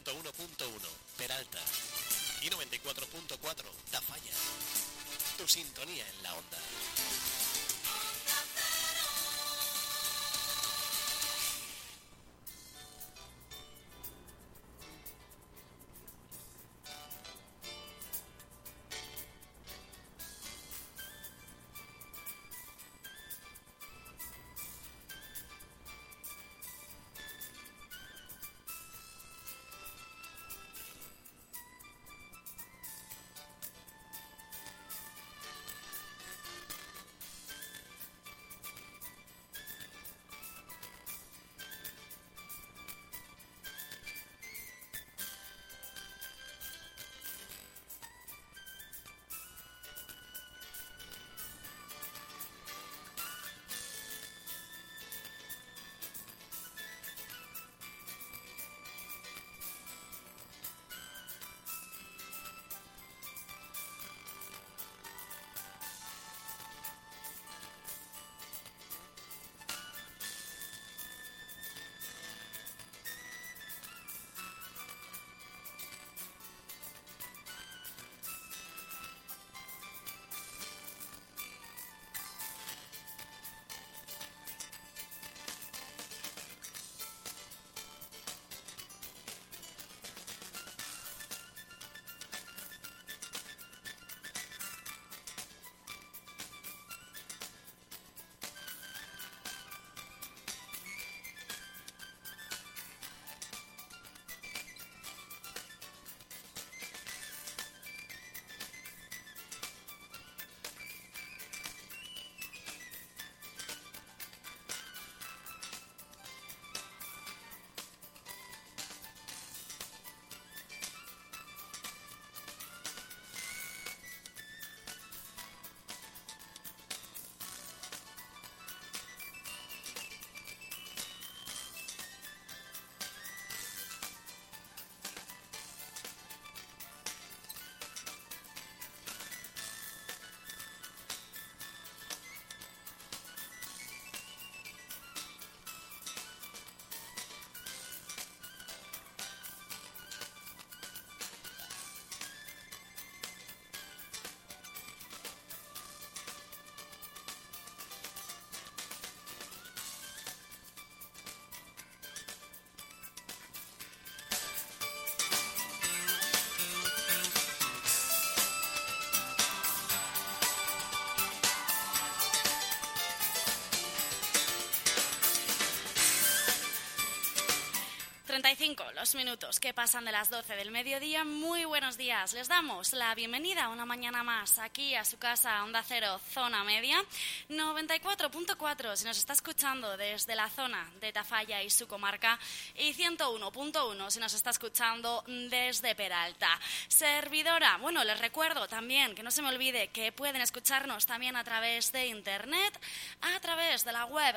101.1 Peralta y 94.4 Tafalla. Tu sintonía en la onda. Los minutos que pasan de las 12 del mediodía. Muy buenos días. Les damos la bienvenida una mañana más aquí a su casa Onda Cero Zona Media 94.4 si nos está escuchando desde la zona de Tafalla y su comarca, y 101.1 si nos está escuchando desde Peralta. Servidora, bueno, les recuerdo también que no se me olvide que pueden escucharnos también a través de internet, a través de la web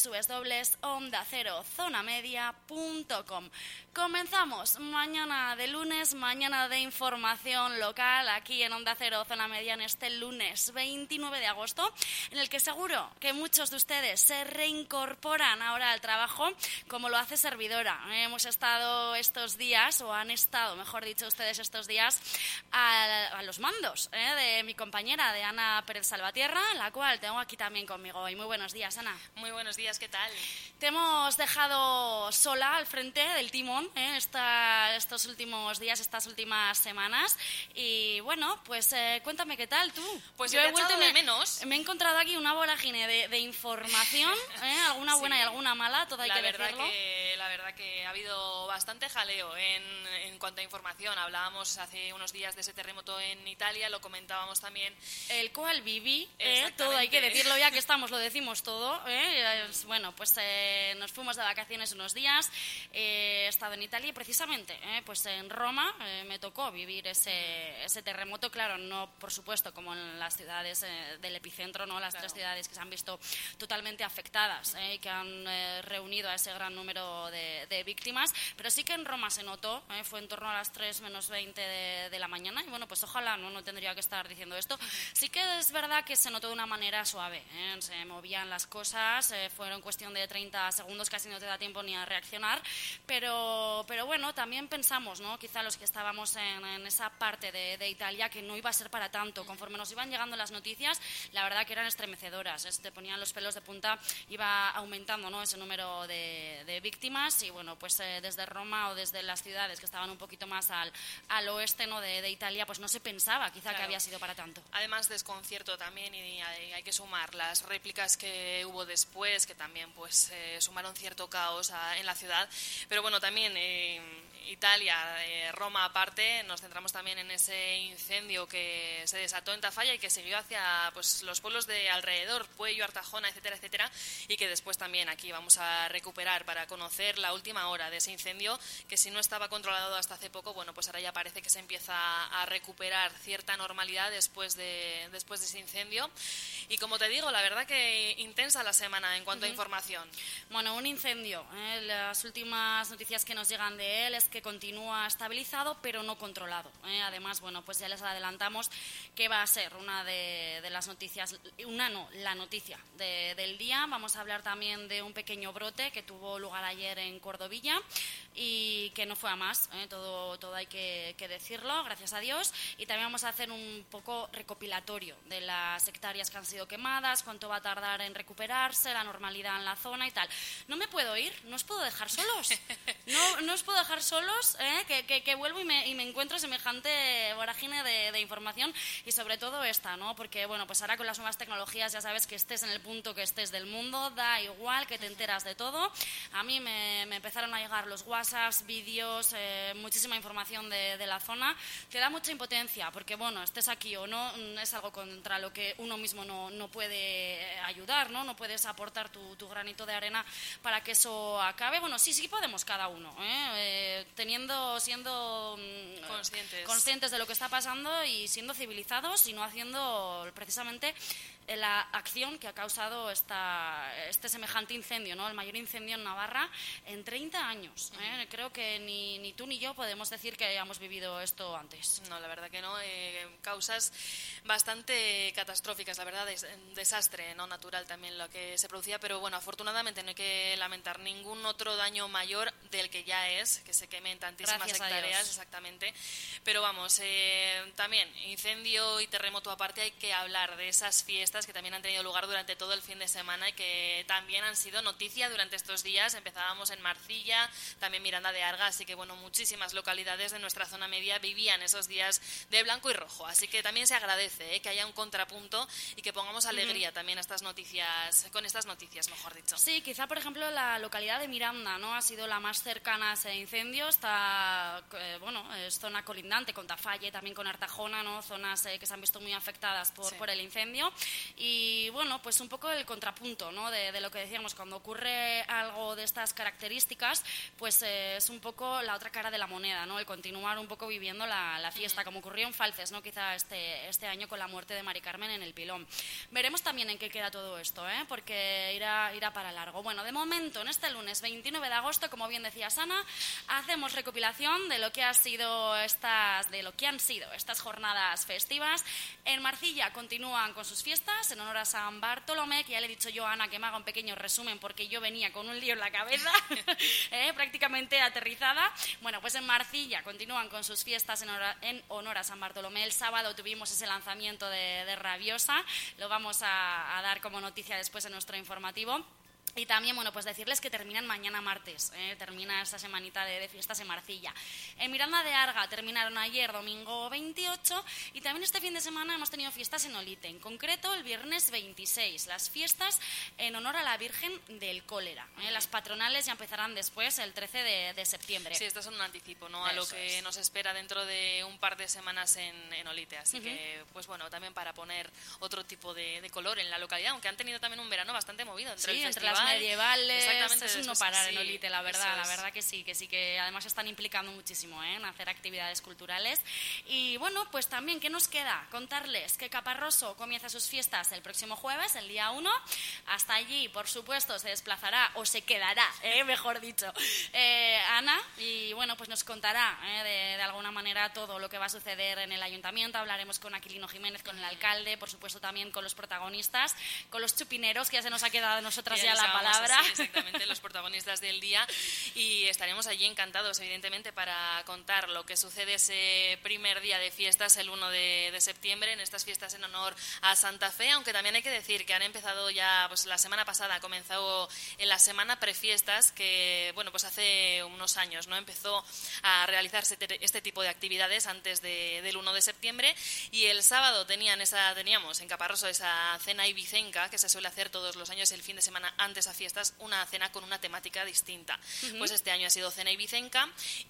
www.ondacerozonamedia.com. Comenzamos mañana de lunes, mañana de información local aquí en Onda Cero Zona Media en este lunes 29 de agosto, en el que seguro que muchos de ustedes se reincorporan ahora al trabajo, como lo hace servidora. Hemos estado estos días, o han estado, mejor dicho, ustedes estos días, a los mandos de mi compañera, de Ana Pérez Salvatierra, la cual tengo aquí también conmigo hoy. Muy buenos días, Ana. Muy buenos días, ¿qué tal? Te hemos dejado sola al frente del timón estos últimos días, estas últimas semanas, y bueno, pues cuéntame qué tal tú. Pues yo he vuelto de menos. Me he encontrado aquí una vorágine de información, alguna buena y alguna mala, todo hay que decirlo. La verdad que ha habido bastante jaleo en cuanto a información. Hablábamos hace unos días de ese terremoto en Italia, lo comentábamos también. El cual viví, todo hay que decirlo, ya que estamos, lo decimos todo. Bueno, pues nos fuimos de vacaciones unos días, he estado en Italia y precisamente pues en Roma me tocó vivir ese terremoto. Claro, no por supuesto como en las ciudades del epicentro, no las tres ciudades que se han visto totalmente afectadas y que han reunido a ese gran número de víctimas, pero sí que en Roma se notó, fue en torno a las 3 menos 20 de la mañana, y bueno, pues ojalá no tendría que estar diciendo esto. Sí que es verdad que se notó de una manera suave, se movían las cosas, fueron cuestión de 30 segundos, casi no te da tiempo ni a reaccionar, pero Pero bueno, también pensamos, ¿no? Quizá los que estábamos en esa parte de Italia, que no iba a ser para tanto. Conforme nos iban llegando las noticias, la verdad que eran estremecedoras. Te ponían los pelos de punta, iba aumentando, ¿no? Ese número de víctimas. Y bueno, pues desde Roma o desde las ciudades que estaban un poquito más al oeste, ¿no? de Italia, pues no se pensaba quizá Claro. que había sido para tanto. Además, desconcierto también, y hay que sumar las réplicas que hubo después, que también pues sumaron cierto caos en la ciudad. Pero bueno, también Italia, Roma aparte, nos centramos también en ese incendio que se desató en Tafalla y que siguió hacia pues los pueblos de alrededor, Puello, Artajona, etcétera, etcétera, y que después también aquí vamos a recuperar para conocer la última hora de ese incendio, que si no estaba controlado hasta hace poco, bueno, pues ahora ya parece que se empieza a recuperar cierta normalidad después de ese incendio. Y como te digo, la verdad que intensa la semana en cuanto a información. Bueno, un incendio. Las últimas noticias que nos llegan de él es que continúa estabilizado, pero no controlado. Además, bueno, pues ya les adelantamos que va a ser una de las noticias, la noticia del día. Vamos a hablar también de un pequeño brote que tuvo lugar ayer en Cordovilla y que no fue a más, todo hay que decirlo, gracias a Dios. Y también vamos a hacer un poco recopilatorio de las hectáreas que han sido quemadas, cuánto va a tardar en recuperarse, la normalidad en la zona y tal. No me puedo ir, no os puedo dejar solos. No os puedo dejar solos, que vuelvo y me encuentro semejante vorágine de información, y sobre todo esta, ¿no? Porque, bueno, pues ahora con las nuevas tecnologías ya sabes que estés en el punto que estés del mundo, da igual, que te enteras de todo. A mí me empezaron a llegar los WhatsApps, vídeos, muchísima información de la zona, que da mucha impotencia, porque, bueno, estés aquí o no, es algo contra lo que uno mismo no puede ayudar, ¿no? No puedes aportar tu granito de arena para que eso acabe. Bueno, sí podemos cada uno, siendo conscientes de lo que está pasando y siendo civilizados y no haciendo precisamente la acción que ha causado este semejante incendio, ¿no? El mayor incendio en Navarra en 30 años. Creo que ni tú ni yo podemos decir que hayamos vivido esto antes. No, la verdad que no. Causas bastante catastróficas, la verdad, desastre no natural también lo que se producía, pero bueno, afortunadamente no hay que lamentar ningún otro daño mayor del que ya es, que se quemen tantísimas Gracias hectáreas, exactamente. Pero vamos, también incendio y terremoto aparte, hay que hablar de esas fiestas que también han tenido lugar durante todo el fin de semana y que también han sido noticia durante estos días. Empezábamos en Marcilla, también Miranda de Arga, así que bueno, muchísimas localidades de nuestra zona media vivían esos días de blanco y rojo, así que también se agradece que haya un contrapunto y que pongamos alegría también a estas noticias, con estas noticias, mejor dicho. Sí, quizá por ejemplo la localidad de Miranda, ¿no? Ha sido la más cercana a ese incendio, está, es zona colindante con Tafalla y también con Artajona, ¿no? Zonas que se han visto muy afectadas por el incendio. Y bueno, pues un poco el contrapunto, ¿no? de lo que decíamos, cuando ocurre algo de estas características, pues es un poco la otra cara de la moneda, ¿no? El continuar un poco viviendo la fiesta, como ocurrió en Falces, ¿no? Quizá este año con la muerte de Mari Carmen en el Pilón. Veremos también en qué queda todo esto, porque irá para largo. Bueno, de momento, en este lunes 29 de agosto, como bien decía Sana, hacemos recopilación de lo que han sido estas jornadas festivas. En Marcilla continúan con sus fiestas en honor a San Bartolomé, que ya le he dicho yo a Ana que me haga un pequeño resumen porque yo venía con un lío en la cabeza, prácticamente aterrizada. Bueno, pues en Marcilla continúan con sus fiestas en honor a San Bartolomé. El sábado tuvimos ese lanzamiento de Rabiosa, lo vamos a dar como noticia después en nuestro informativo. Y también, bueno, pues decirles que terminan mañana martes, termina esta semanita de fiestas en Marcilla. En Miranda de Arga terminaron ayer, domingo 28, y también este fin de semana hemos tenido fiestas en Olite, en concreto el viernes 26, las fiestas en honor a la Virgen del Cólera. Las patronales ya empezarán después, el 13 de septiembre. Sí, esto es un anticipo, ¿no? A lo que nos espera dentro de un par de semanas en Olite, así que, pues bueno, también para poner otro tipo de color en la localidad, aunque han tenido también un verano bastante movido entre el festival, medievales, es un no parar en Olite, la verdad que sí, que además están implicando muchísimo en hacer actividades culturales. Y bueno, pues también, ¿qué nos queda? Contarles que Caparroso comienza sus fiestas el próximo jueves, el día 1, hasta allí, por supuesto, se desplazará, o se quedará, mejor dicho, Ana, y bueno, pues nos contará de alguna manera todo lo que va a suceder en el ayuntamiento. Hablaremos con Aquilino Jiménez, con el alcalde, por supuesto también con los protagonistas, con los chupineros, que ya se nos ha quedado a nosotras ya la palabra. Así, exactamente, los protagonistas del día, y estaremos allí encantados, evidentemente, para contar lo que sucede ese primer día de fiestas, el 1 de septiembre, en estas fiestas en honor a Santa Fe, aunque también hay que decir que han empezado ya, pues la semana pasada ha comenzado en la semana prefiestas, que, bueno, pues hace unos años, ¿no?, empezó a realizarse este tipo de actividades antes del 1 de septiembre, y el sábado teníamos en Caparroso esa cena ibicenca que se suele hacer todos los años el fin de semana antes a fiestas, una cena con una temática distinta. Pues este año ha sido cena ibicenca,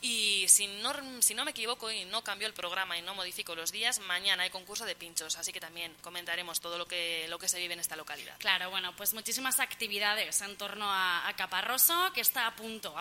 y si no me equivoco y no cambio el programa y no modifico los días, mañana hay concurso de pinchos, así que también comentaremos todo lo que se vive en esta localidad. Claro, bueno, pues muchísimas actividades en torno a Caparroso, que está a punto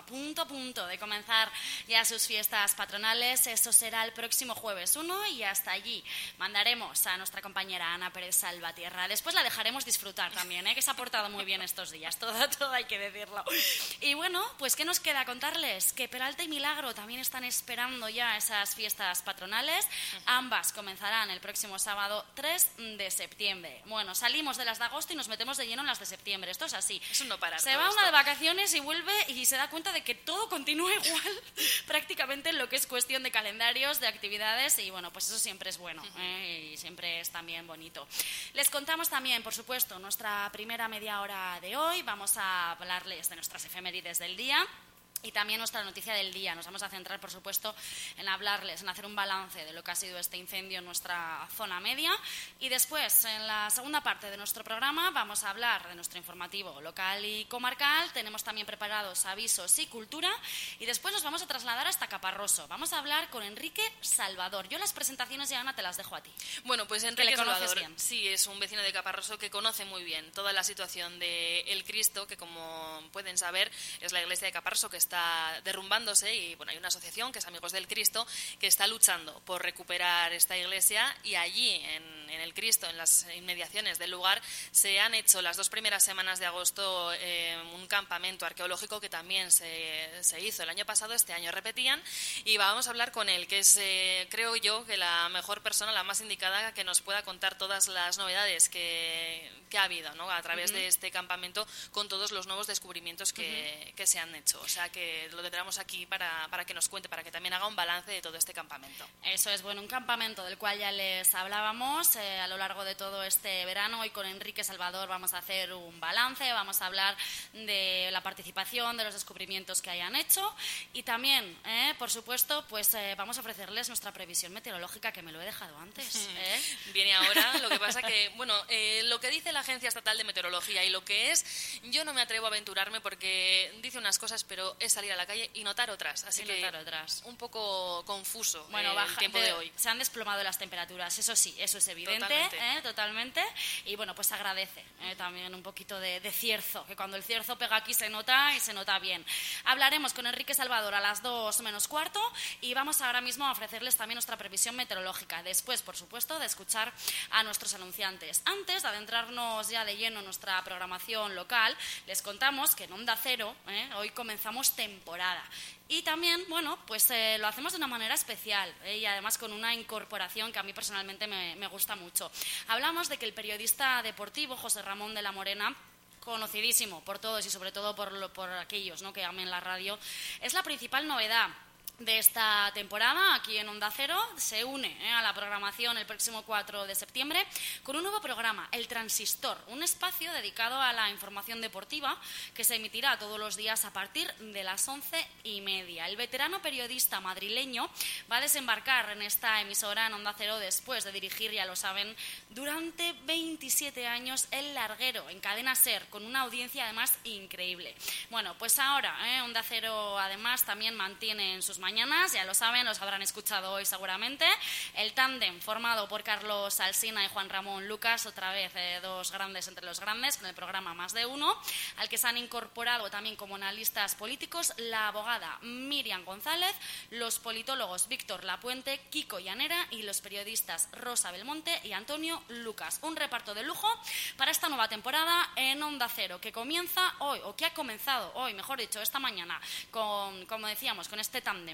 de comenzar ya sus fiestas patronales. Eso será el próximo jueves 1, y hasta allí mandaremos a nuestra compañera Ana Pérez Salvatierra. Después la dejaremos disfrutar también, que se ha portado muy bien estos días, todo hay que decirlo. Y bueno, pues ¿qué nos queda contarles? Que Peralta y Milagro también están esperando ya esas fiestas patronales. Ambas comenzarán el próximo sábado 3 de septiembre. Bueno, salimos de las de agosto y nos metemos de lleno en las de septiembre. Esto es así. Es un no parar. Se va una de vacaciones y vuelve y se da cuenta de que todo continúa igual prácticamente en lo que es cuestión de calendarios, de actividades, y bueno, pues eso siempre es bueno, y siempre es también bonito. Les contamos también, por supuesto, nuestra primera media hora de hoy. Vamos a hablarles de nuestras efemérides del día. Y también nuestra noticia del día. Nos vamos a centrar, por supuesto, en hablarles, en hacer un balance de lo que ha sido este incendio en nuestra zona media. Y después, en la segunda parte de nuestro programa, vamos a hablar de nuestro informativo local y comarcal. Tenemos también preparados avisos y cultura. Y después nos vamos a trasladar hasta Caparroso. Vamos a hablar con Enrique Salvador. Yo las presentaciones ya, Ana, te las dejo a ti. Bueno, pues Enrique Salvador, bien. Sí, es un vecino de Caparroso que conoce muy bien toda la situación de El Cristo, que, como pueden saber, es la iglesia de Caparroso que está derrumbándose, y bueno, hay una asociación que es Amigos del Cristo que está luchando por recuperar esta iglesia, y allí en El Cristo, en las inmediaciones del lugar, se han hecho las 2 primeras semanas de agosto un campamento arqueológico que también se hizo el año pasado. Este año repetían, y vamos a hablar con él, que es, creo yo, que la mejor persona, la más indicada, que nos pueda contar todas las novedades que ha habido, ¿no?, a través de este campamento, con todos los nuevos descubrimientos que se han hecho. O sea que lo tendremos aquí para que nos cuente, para que también haga un balance de todo este campamento. Eso es, bueno, un campamento del cual ya les hablábamos a lo largo de todo este verano. Hoy con Enrique Salvador vamos a hacer un balance, vamos a hablar de la participación, de los descubrimientos que hayan hecho, y también, por supuesto, pues vamos a ofrecerles nuestra previsión meteorológica, que me lo he dejado antes. Viene ahora. Lo que pasa que, bueno, lo que dice la Agencia Estatal de Meteorología y lo que es, yo no me atrevo a aventurarme, porque dice unas cosas, pero es salir a la calle y notar otras. Así que un poco confuso, bueno, el tiempo de hoy. Se han desplomado las temperaturas, eso sí, eso es evidente, totalmente. Y bueno, pues agradece también un poquito de cierzo, que cuando el cierzo pega aquí se nota, y se nota bien. Hablaremos con Enrique Salvador a las 2 menos cuarto, y vamos ahora mismo a ofrecerles también nuestra previsión meteorológica. Después, por supuesto, de escuchar a nuestros anunciantes. Antes de adentrarnos ya de lleno en nuestra programación local, les contamos que en Onda Cero hoy comenzamos temporada. Y también, bueno, pues lo hacemos de una manera especial, y además con una incorporación que a mí personalmente me gusta mucho. Hablamos de que el periodista deportivo José Ramón de la Morena, conocidísimo por todos y sobre todo por aquellos, ¿no?, que amen la radio, es la principal novedad de esta temporada aquí en Onda Cero. Se une a la programación el próximo 4 de septiembre con un nuevo programa, El Transistor, un espacio dedicado a la información deportiva que se emitirá todos los días a partir de las 11:30. El veterano periodista madrileño va a desembarcar en esta emisora en Onda Cero después de dirigir, ya lo saben, durante 27 años El Larguero en Cadena SER, con una audiencia además increíble. Bueno, pues ahora Onda Cero además también mantiene en sus mañanas, ya lo saben, los habrán escuchado hoy seguramente, el tándem formado por Carlos Alsina y Juan Ramón Lucas, otra vez 2 grandes entre los grandes, con el programa Más de Uno, al que se han incorporado también como analistas políticos la abogada Miriam González, los politólogos Víctor Lapuente, Kiko Llanera y los periodistas Rosa Belmonte y Antonio Lucas. Un reparto de lujo para esta nueva temporada en Onda Cero, que comienza hoy, o que ha comenzado hoy, mejor dicho, esta mañana, como decíamos, con este tándem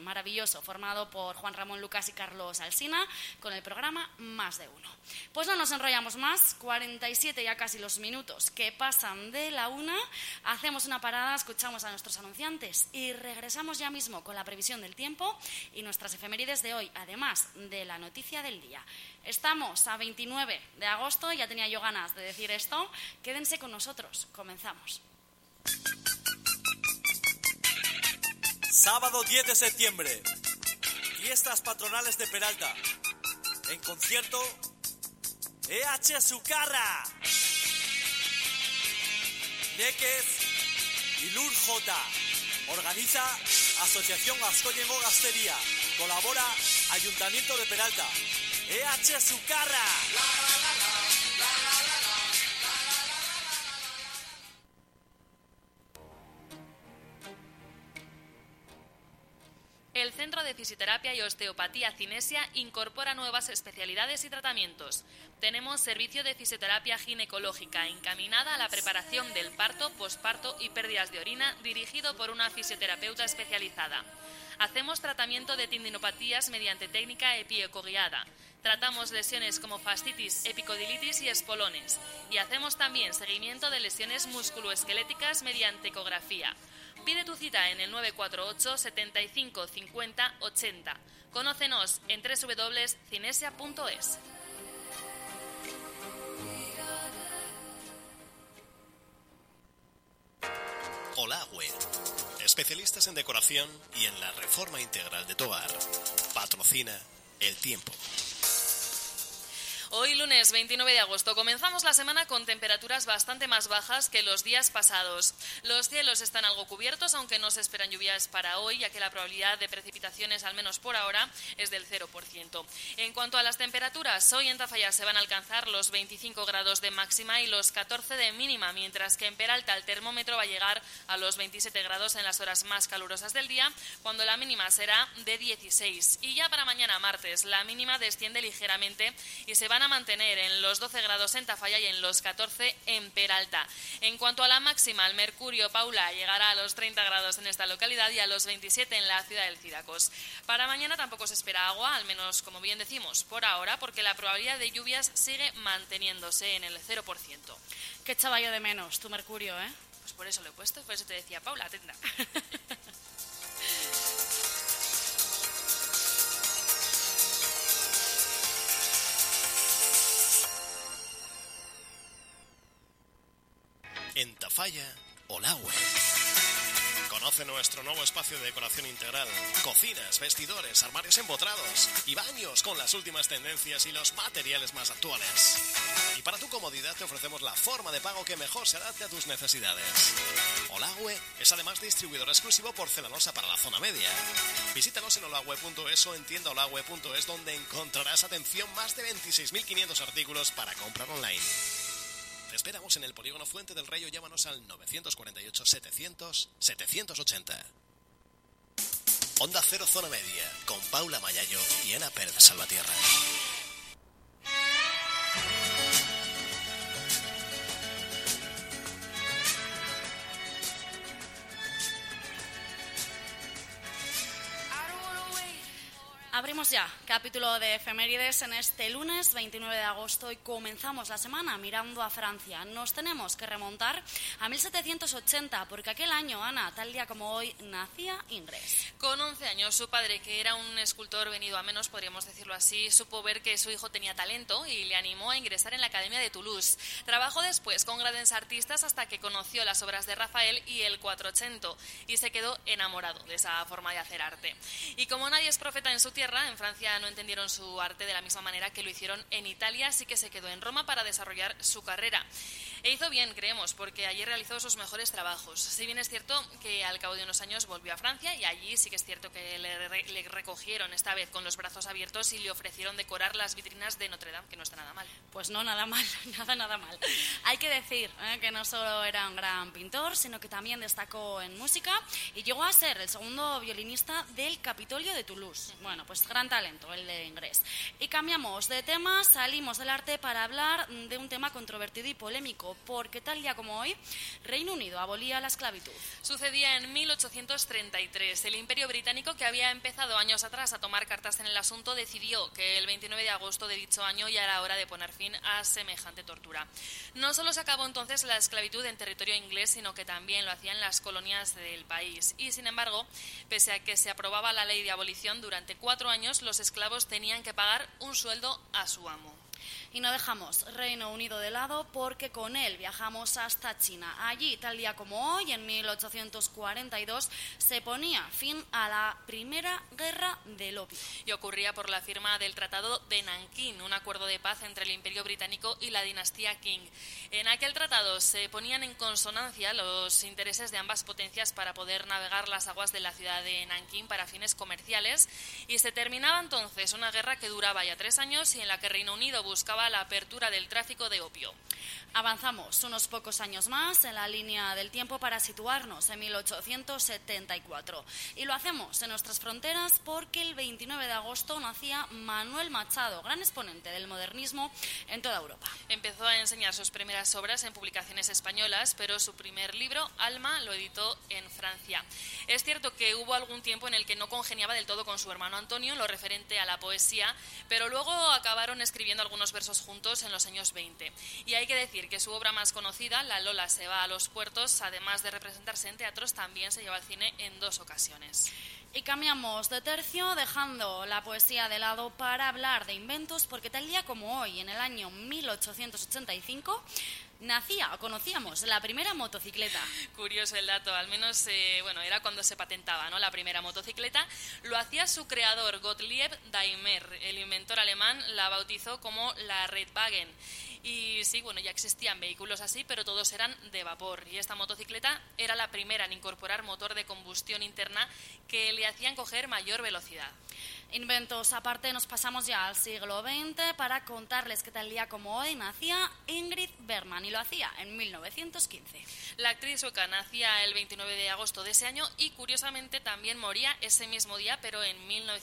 maravilloso, formado por Juan Ramón Lucas y Carlos Alsina, con el programa Más de Uno. Pues no nos enrollamos más, 47 ya casi los minutos que pasan de la 1, hacemos una parada, escuchamos a nuestros anunciantes y regresamos ya mismo con la previsión del tiempo y nuestras efemérides de hoy, además de la noticia del día. Estamos a 29 de agosto, ya tenía yo ganas de decir esto, quédense con nosotros, comenzamos. Sábado 10 de septiembre, fiestas patronales de Peralta. En concierto, EH Sucarra, Neques y Lur J. Organiza Asociación Ascoyengo Gastería. Colabora Ayuntamiento de Peralta. EH Sucarra. El Centro de Fisioterapia y Osteopatía Cinesia incorpora nuevas especialidades y tratamientos. Tenemos servicio de fisioterapia ginecológica encaminada a la preparación del parto, posparto y pérdidas de orina, dirigido por una fisioterapeuta especializada. Hacemos tratamiento de tendinopatías mediante técnica epiecoguiada. Tratamos lesiones como fascitis, epicondilitis y espolones. Y hacemos también seguimiento de lesiones musculoesqueléticas mediante ecografía. Pide tu cita en el 948 75 50 80. Conócenos en www.cinesia.es. Olagüe, especialistas en decoración y en la reforma integral de tu hogar. Patrocina el tiempo. Hoy, lunes 29 de agosto, comenzamos la semana con temperaturas bastante más bajas que los días pasados. Los cielos están algo cubiertos, aunque no se esperan lluvias para hoy, ya que la probabilidad de precipitaciones, al menos por ahora, es del 0%. En cuanto a las temperaturas, hoy en Tafalla se van a alcanzar los 25 grados de máxima y los 14 de mínima, mientras que en Peralta el termómetro va a llegar a los 27 grados en las horas más calurosas del día, cuando la mínima será de 16. Y ya para mañana, martes, la mínima desciende ligeramente y se van a mantener en los 12 grados en Tafalla y en los 14 en Peralta. En cuanto a la máxima, el mercurio, Paula, llegará a los 30 grados en esta localidad y a los 27 en la ciudad del Cidacos. Para mañana tampoco se espera agua, al menos, como bien decimos, por ahora, porque la probabilidad de lluvias sigue manteniéndose en el 0%. Qué echaba yo de menos, tu mercurio, ¿eh? Pues por eso lo he puesto, por eso te decía, Paula, atenta. En Tafalla, Olagüe. Conoce nuestro nuevo espacio de decoración integral. Cocinas, vestidores, armarios empotrados y baños con las últimas tendencias y los materiales más actuales. Y para tu comodidad te ofrecemos la forma de pago que mejor se adapte a tus necesidades. Olagüe es además distribuidor exclusivo porcelanosa para la zona media. Visítanos en olagüe.es o en tiendaolagüe.es, donde encontrarás, atención, más de 26.500 artículos para comprar online. Te esperamos en el Polígono Fuente del Rey o llámanos al 948 700 780. Onda Cero Zona Media, con Paula Mayayo y Ana Pérez Salvatierra. Abrimos ya capítulo de efemérides en este lunes 29 de agosto y comenzamos la semana mirando a Francia. Nos tenemos que remontar a 1780 porque aquel año, Ana, tal día como hoy, nacía Ingres. Con 11 años, su padre, que era un escultor venido a menos, podríamos decirlo así, supo ver que su hijo tenía talento y le animó a ingresar en la Academia de Toulouse. Trabajó después con grandes artistas hasta que conoció las obras de Rafael y el Quattrocento y se quedó enamorado de esa forma de hacer arte. Y como nadie es profeta en su tierra, en Francia no entendieron su arte de la misma manera que lo hicieron en Italia, así que se quedó en Roma para desarrollar su carrera. E hizo bien, creemos, porque allí realizó sus mejores trabajos. Si bien es cierto que al cabo de unos años volvió a Francia y allí sí que es cierto que le recogieron esta vez con los brazos abiertos y le ofrecieron decorar las vitrinas de Notre Dame, que no está nada mal. Pues no, nada mal, nada mal. Hay que decir que no solo era un gran pintor, sino que también destacó en música y llegó a ser el segundo violinista del Capitolio de Toulouse. Bueno, pues pues gran talento el de Ingrés. Y cambiamos de tema, salimos del arte para hablar de un tema controvertido y polémico, porque tal día como hoy, Reino Unido abolía la esclavitud. Sucedía en 1833. El Imperio Británico, que había empezado años atrás a tomar cartas en el asunto, decidió que el 29 de agosto de dicho año ya era hora de poner fin a semejante tortura. No solo se acabó entonces la esclavitud en territorio inglés, sino que también lo hacían las colonias del país. Y, sin embargo, pese a que se aprobaba la ley de abolición, durante 4 años los esclavos tenían que pagar un sueldo a su amo. Y no dejamos Reino Unido de lado porque con él viajamos hasta China. Allí, tal día como hoy, en 1842, se ponía fin a la Primera Guerra del Opio. Y ocurría por la firma del Tratado de Nankín, un acuerdo de paz entre el Imperio Británico y la dinastía Qing. En aquel tratado se ponían en consonancia los intereses de ambas potencias para poder navegar las aguas de la ciudad de Nankín para fines comerciales, y se terminaba entonces una guerra que duraba ya 3 años y en la que Reino Unido buscaba la apertura del tráfico de opio. Avanzamos unos pocos años más en la línea del tiempo para situarnos en 1874. Y lo hacemos en nuestras fronteras porque el 29 de agosto nacía Manuel Machado, gran exponente del modernismo en toda Europa. Empezó a enseñar sus primeras obras en publicaciones españolas, pero su primer libro, Alma, lo editó en Francia. Es cierto que hubo algún tiempo en el que no congeniaba del todo con su hermano Antonio en lo referente a la poesía, pero luego acabaron escribiendo algunos versos juntos en los años 20. Y hay que decir que su obra más conocida, La Lola se va a los puertos, además de representarse en teatros, también se lleva al cine en 2 ocasiones. Y cambiamos de tercio, dejando la poesía de lado para hablar de inventos, porque tal día como hoy, en el año 1885, nacía o conocíamos la primera motocicleta. Curioso el dato, al menos era cuando se patentaba, ¿no?, la primera motocicleta. Lo hacía su creador, Gottlieb Daimler. El inventor alemán la bautizó como la Reitwagen. Y sí, ya existían vehículos así, pero todos eran de vapor. Y esta motocicleta era la primera en incorporar motor de combustión interna que le hacían coger mayor velocidad. Inventos aparte, nos pasamos ya al siglo XX para contarles que tal día como hoy nacía Ingrid Bergman, y lo hacía en 1915. La actriz sueca nacía el 29 de agosto de ese año y curiosamente también moría ese mismo día, pero en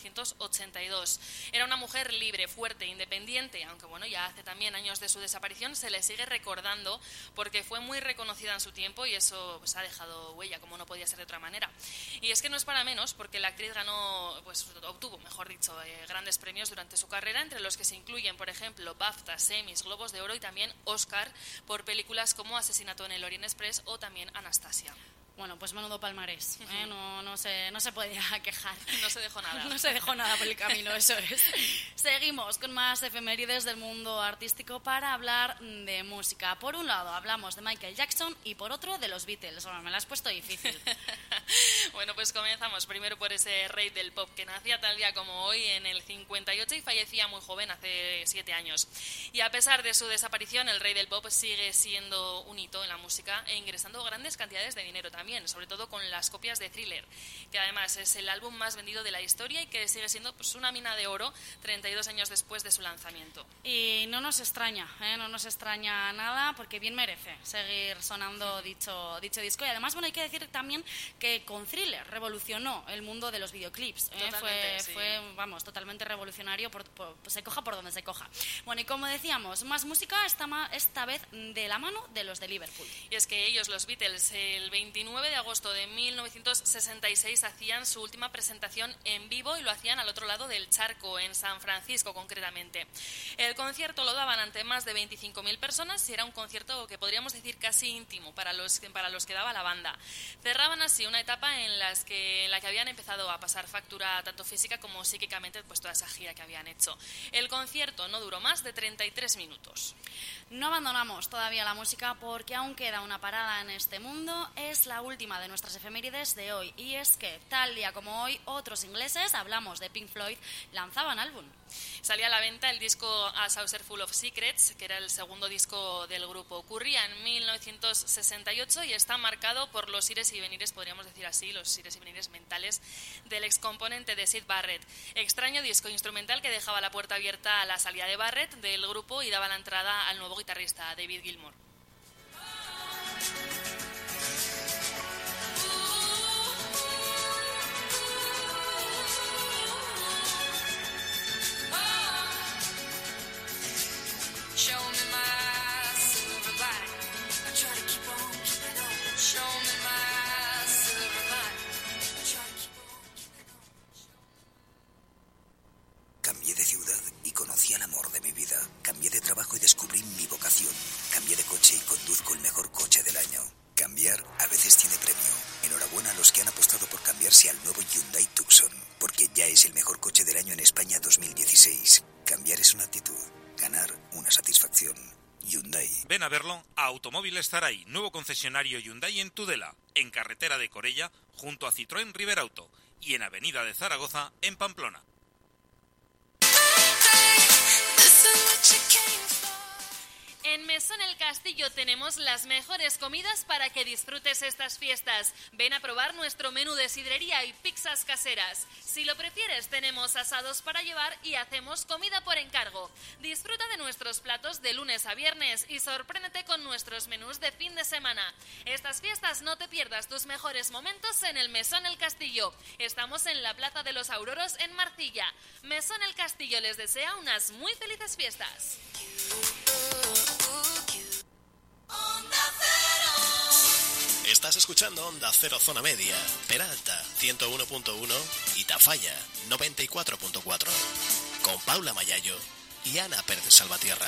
1982. Era una mujer libre, fuerte, independiente, aunque ya hace también años de su desaparición. Se le sigue recordando porque fue muy reconocida en su tiempo y eso ha dejado huella, como no podía ser de otra manera. Y es que no es para menos, porque la actriz obtuvo grandes premios durante su carrera, entre los que se incluyen, por ejemplo, BAFTA, Emmys, Globos de Oro y también Oscar por películas como Asesinato en el Orient Express o también Anastasia. Bueno, pues menudo palmarés, ¿eh? No se podía quejar. No se dejó nada. No se dejó nada por el camino, eso es. Seguimos con más efemérides del mundo artístico para hablar de música. Por un lado hablamos de Michael Jackson y por otro de los Beatles. Bueno, me la has puesto difícil. Bueno, pues comenzamos primero por ese rey del pop que nacía tal día como hoy en el 58 y fallecía muy joven, hace 7 años. Y a pesar de su desaparición, el rey del pop sigue siendo un hito en la música e ingresando grandes cantidades de dinero también, sobre todo con las copias de Thriller, que además es el álbum más vendido de la historia y que sigue siendo una mina de oro 32 años después de su lanzamiento. Y no nos extraña, no nos extraña nada, porque bien merece seguir sonando dicho disco. Y además, hay que decir también que con Thriller revolucionó el mundo de los videoclips. Fue totalmente revolucionario, se coja por donde se coja. Bueno, y como decíamos, más música, esta vez de la mano de los de Liverpool. Y es que ellos, los Beatles, el 29 de agosto de 1966 hacían su última presentación en vivo y lo hacían al otro lado del charco, en San Francisco concretamente. El concierto lo daban ante más de 25.000 personas y era un concierto que podríamos decir casi íntimo para los que daba la banda. Cerraban así una etapa en la que habían empezado a pasar factura tanto física como psíquicamente, toda esa gira que habían hecho. El concierto no duró más de 33 minutos. No abandonamos todavía la música porque aún queda una parada en este mundo. Es la última de nuestras efemérides de hoy, y es que tal día como hoy otros ingleses, hablamos de Pink Floyd, lanzaban álbum. Salía a la venta el disco A Saucer Full of Secrets, que era el segundo disco del grupo. Ocurría en 1968 y está marcado por los ires y venires, podríamos decir así, los ires y venires mentales del excomponente de Syd Barrett. Extraño disco instrumental que dejaba la puerta abierta a la salida de Barrett del grupo y daba la entrada al nuevo guitarrista, David Gilmour. conocí al amor de mi vida. Cambié de trabajo y descubrí mi vocación. Cambié de coche y conduzco el mejor coche del año. Cambiar a veces tiene premio. Enhorabuena a los que han apostado por cambiarse al nuevo Hyundai Tucson, porque ya es el mejor coche del año en España 2016. Cambiar es una actitud, ganar una satisfacción. Hyundai. Ven a verlo a Automóviles Zaray, nuevo concesionario Hyundai en Tudela, en carretera de Corella, junto a Citroën Riberauto, y en Avenida de Zaragoza, en Pamplona. En Mesón El Castillo tenemos las mejores comidas para que disfrutes estas fiestas. Ven a probar nuestro menú de sidrería y pizzas caseras. Si lo prefieres, tenemos asados para llevar y hacemos comida por encargo. Disfruta de nuestros platos de lunes a viernes y sorpréndete con nuestros menús de fin de semana. Estas fiestas no te pierdas tus mejores momentos en el Mesón El Castillo. Estamos en la Plaza de los Auroros en Marcilla. Mesón El Castillo les desea unas muy felices fiestas. Estás escuchando Onda Cero Zona Media, Peralta 101.1 y Tafalla 94.4, con Paula Mayayo y Ana Pérez Salvatierra.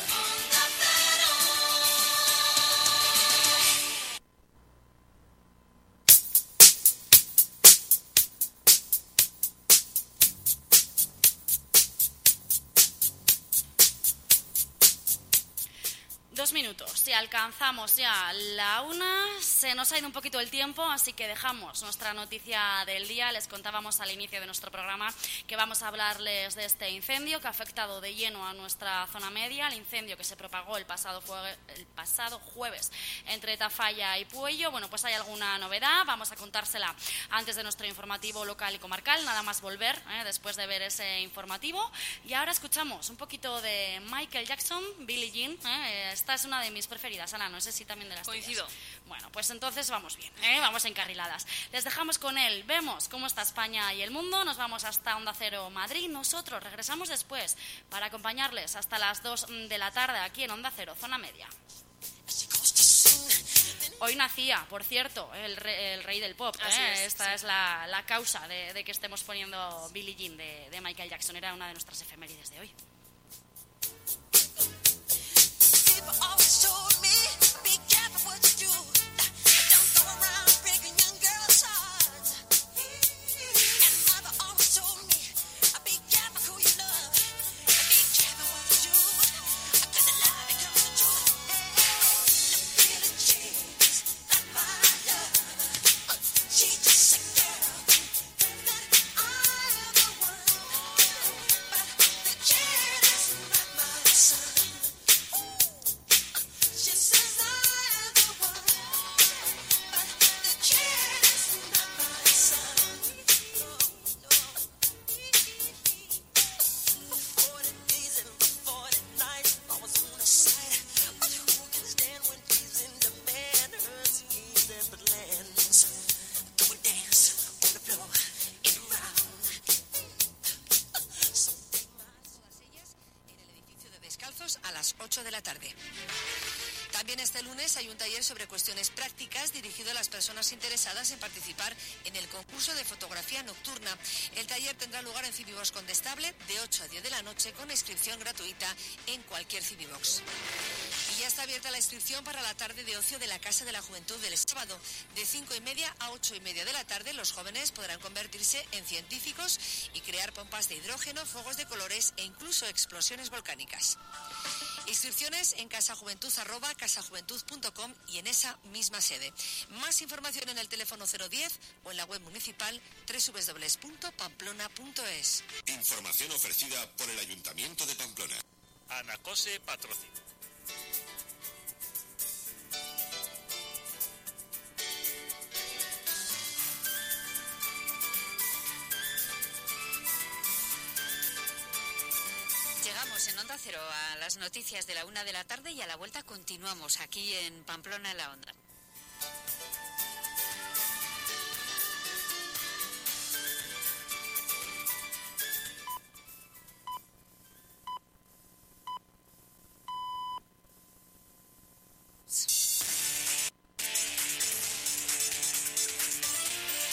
Minutos, si alcanzamos ya la 1, se nos ha ido un poquito el tiempo, así que dejamos nuestra noticia del día. Les contábamos al inicio de nuestro programa que vamos a hablarles de este incendio que ha afectado de lleno a nuestra zona media, el incendio que se propagó el pasado jueves entre Tafalla y Puello. Bueno, pues hay alguna novedad, vamos a contársela antes de nuestro informativo local y comarcal, nada más volver, después de ver ese informativo. Y ahora escuchamos un poquito de Michael Jackson, Billie Jean, esta es una de mis preferidas, Ana, no sé si también de las Coincido. tuyas. Bueno, pues entonces vamos bien, vamos encarriladas. Les dejamos con él, vemos cómo está España y el mundo, nos vamos hasta Onda Cero Madrid, nosotros regresamos después para acompañarles hasta las 2 de la tarde aquí en Onda Cero, Zona Media. Hoy nacía, por cierto, el rey del pop. Esta es la causa de que estemos poniendo Billie Jean de Michael Jackson, era una de nuestras efemérides de hoy. A las 8 de la tarde. También este lunes hay un taller sobre cuestiones prácticas dirigido a las personas interesadas en participar en el concurso de fotografía nocturna. El taller tendrá lugar en Cibibox Condestable de 8 a 10 de la noche con inscripción gratuita en cualquier Cibibox. Y ya está abierta la inscripción para la tarde de ocio de la Casa de la Juventud del sábado. De 5:30 a 8:30 de la tarde, los jóvenes podrán convertirse en científicos y crear pompas de hidrógeno, fuegos de colores e incluso explosiones volcánicas. Inscripciones en casajuventud@casajuventud.com y en esa misma sede. Más información en el teléfono 010 o en la web municipal www.pamplona.es. Información ofrecida por el Ayuntamiento de Pamplona. Anacose patrocina. Llegamos en Onda Cero a las noticias de la 1 de la tarde y a la vuelta continuamos aquí en Pamplona en la Onda.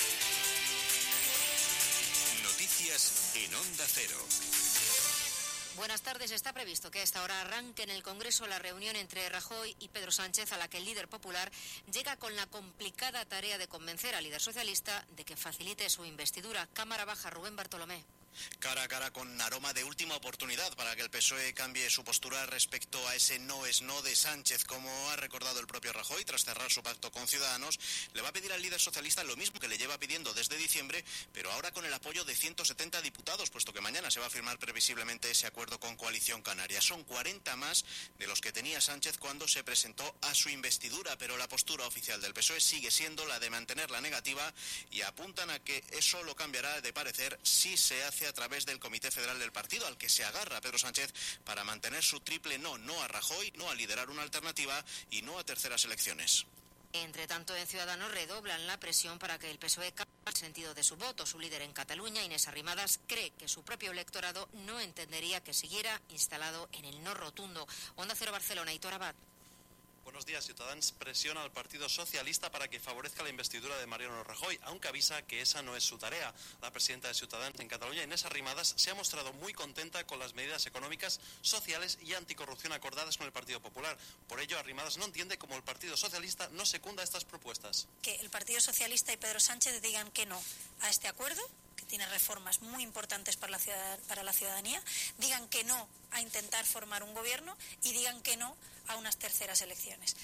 Noticias en Onda Cero. Buenas tardes. Está previsto que a esta hora arranque en el Congreso la reunión entre Rajoy y Pedro Sánchez, a la que el líder popular llega con la complicada tarea de convencer al líder socialista de que facilite su investidura. Cámara Baja, Rubén Bartolomé. Cara a cara con aroma de última oportunidad para que el PSOE cambie su postura respecto a ese no es no de Sánchez. Como ha recordado el propio Rajoy, tras cerrar su pacto con Ciudadanos, le va a pedir al líder socialista lo mismo que le lleva pidiendo desde diciembre, pero ahora con el apoyo de 170 diputados, puesto que mañana se va a firmar previsiblemente ese acuerdo con Coalición Canaria. Son 40 más de los que tenía Sánchez cuando se presentó a su investidura, pero la postura oficial del PSOE sigue siendo la de mantener la negativa y apuntan a que eso lo cambiará de parecer si se hace a través del Comité Federal del partido, al que se agarra Pedro Sánchez para mantener su triple no a Rajoy, no a liderar una alternativa y no a terceras elecciones. Entre tanto, en Ciudadanos redoblan la presión para que el PSOE cambie el sentido de su voto. Su líder en Cataluña, Inés Arrimadas, cree que su propio electorado no entendería que siguiera instalado en el no rotundo. Onda Cero Barcelona, Hitor Abad. Buenos días. Ciudadanos presiona al Partido Socialista para que favorezca la investidura de Mariano Rajoy, aunque avisa que esa no es su tarea. La presidenta de Ciudadanos en Cataluña, Inés Arrimadas, se ha mostrado muy contenta con las medidas económicas, sociales y anticorrupción acordadas con el Partido Popular. Por ello, Arrimadas no entiende cómo el Partido Socialista no secunda estas propuestas. Que el Partido Socialista y Pedro Sánchez digan que no a este acuerdo, que tiene reformas muy importantes para la ciudadanía, digan que no a intentar formar un gobierno y digan que no a unas terceras elecciones.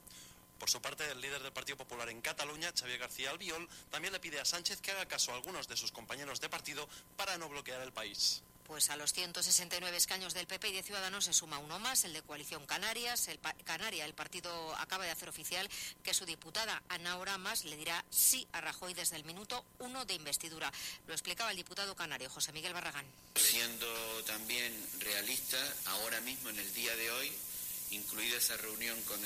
Por su parte, el líder del Partido Popular en Cataluña, Xavier García Albiol, también le pide a Sánchez que haga caso a algunos de sus compañeros de partido para no bloquear el país. Pues a los 169 escaños del PP y de Ciudadanos se suma uno más, el de Coalición Canarias. El partido acaba de hacer oficial que su diputada Ana Oramas le dirá sí a Rajoy desde el minuto 1 de investidura. Lo explicaba el diputado canario José Miguel Barragán. Siendo también realista, ahora mismo en el día de hoy, incluida esa reunión con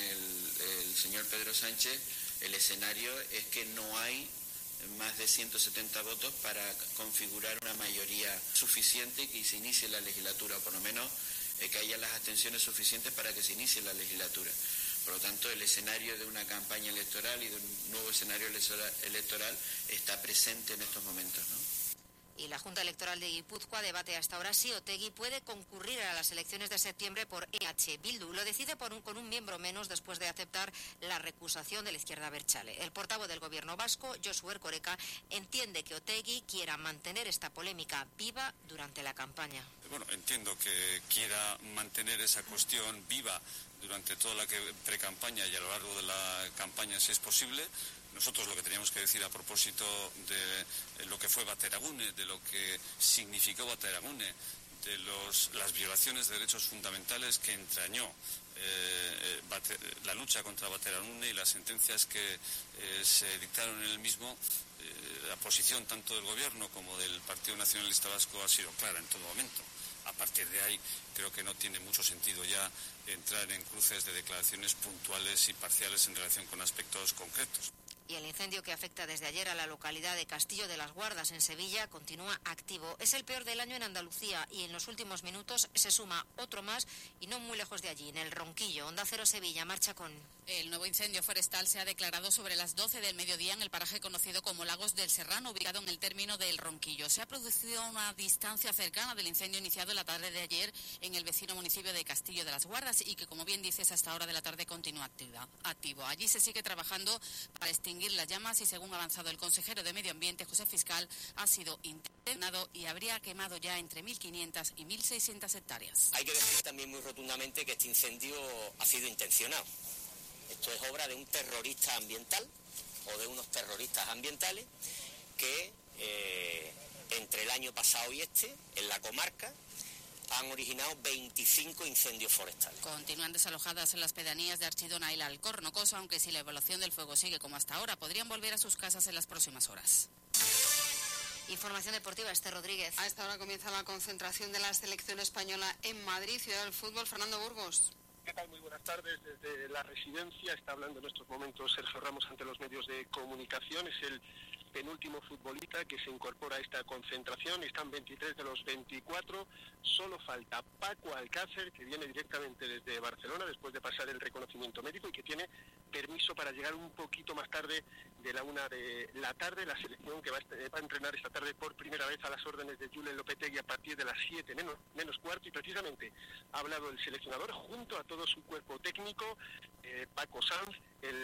el señor Pedro Sánchez, el escenario es que no hay más de 170 votos para configurar una mayoría suficiente y que se inicie la legislatura, o por lo menos que haya las abstenciones suficientes para que se inicie la legislatura. Por lo tanto, el escenario de una campaña electoral y de un nuevo escenario electoral está presente en estos momentos, ¿no? Y la Junta Electoral de Guipúzcoa debate hasta ahora si Otegi puede concurrir a las elecciones de septiembre por EH Bildu. Lo decide con un miembro menos después de aceptar la recusación de la izquierda abertzale. El portavoz del gobierno vasco, Josu Erkoreka, entiende que Otegi quiera mantener esta polémica viva durante la campaña. Bueno, entiendo que quiera mantener esa cuestión viva durante toda la pre-campaña y a lo largo de la campaña, si es posible. Nosotros lo que teníamos que decir a propósito de lo que fue Bateragune, de lo que significó Bateragune, de las violaciones de derechos fundamentales que entrañó la lucha contra Bateragune y las sentencias que se dictaron en el mismo, la posición tanto del Gobierno como del Partido Nacionalista Vasco ha sido clara en todo momento. A partir de ahí creo que no tiene mucho sentido ya entrar en cruces de declaraciones puntuales y parciales en relación con aspectos concretos. Y el incendio que afecta desde ayer a la localidad de Castillo de las Guardas, en Sevilla, continúa activo. Es el peor del año en Andalucía y en los últimos minutos se suma otro más y no muy lejos de allí, en el Ronquillo. Onda Cero Sevilla, marcha con... El nuevo incendio forestal se ha declarado sobre las 12 del mediodía en el paraje conocido como Lagos del Serrano, ubicado en el término del Ronquillo. Se ha producido una distancia cercana del incendio iniciado la tarde de ayer en el vecino municipio de Castillo de las Guardas y que, como bien dices, hasta hora de la tarde continúa activo. Allí se sigue trabajando para extinguir las llamas y, según ha avanzado el consejero de Medio Ambiente, José Fiscal, ha sido internado y habría quemado ya entre 1.500 y 1.600 hectáreas. Hay que decir también muy rotundamente que este incendio ha sido intencionado. Esto es obra de un terrorista ambiental o de unos terroristas ambientales que entre el año pasado y en la comarca, han originado 25 incendios forestales. Continúan desalojadas en las pedanías de Archidona y la Alcornocosa, aunque si la evaluación del fuego sigue como hasta ahora, podrían volver a sus casas en las próximas horas. Información deportiva, Esther Rodríguez. A esta hora comienza la concentración de la selección española en Madrid, ciudad del fútbol. Fernando Burgos. ¿Qué tal? Muy buenas tardes. Desde la residencia está hablando en estos momentos Sergio Ramos ante los medios de comunicación. Es el penúltimo futbolista que se incorpora a esta concentración. Están 23 de los 24 Solo falta Paco Alcácer, que viene directamente desde Barcelona después de pasar el reconocimiento médico y que tiene permiso para llegar un poquito más tarde de la 1 de la tarde. La selección que va a entrenar esta tarde por primera vez a las órdenes de Julen Lopetegui a partir de las 7 menos cuarto, y precisamente ha hablado el seleccionador junto a todo su cuerpo técnico, Pablo Sanz,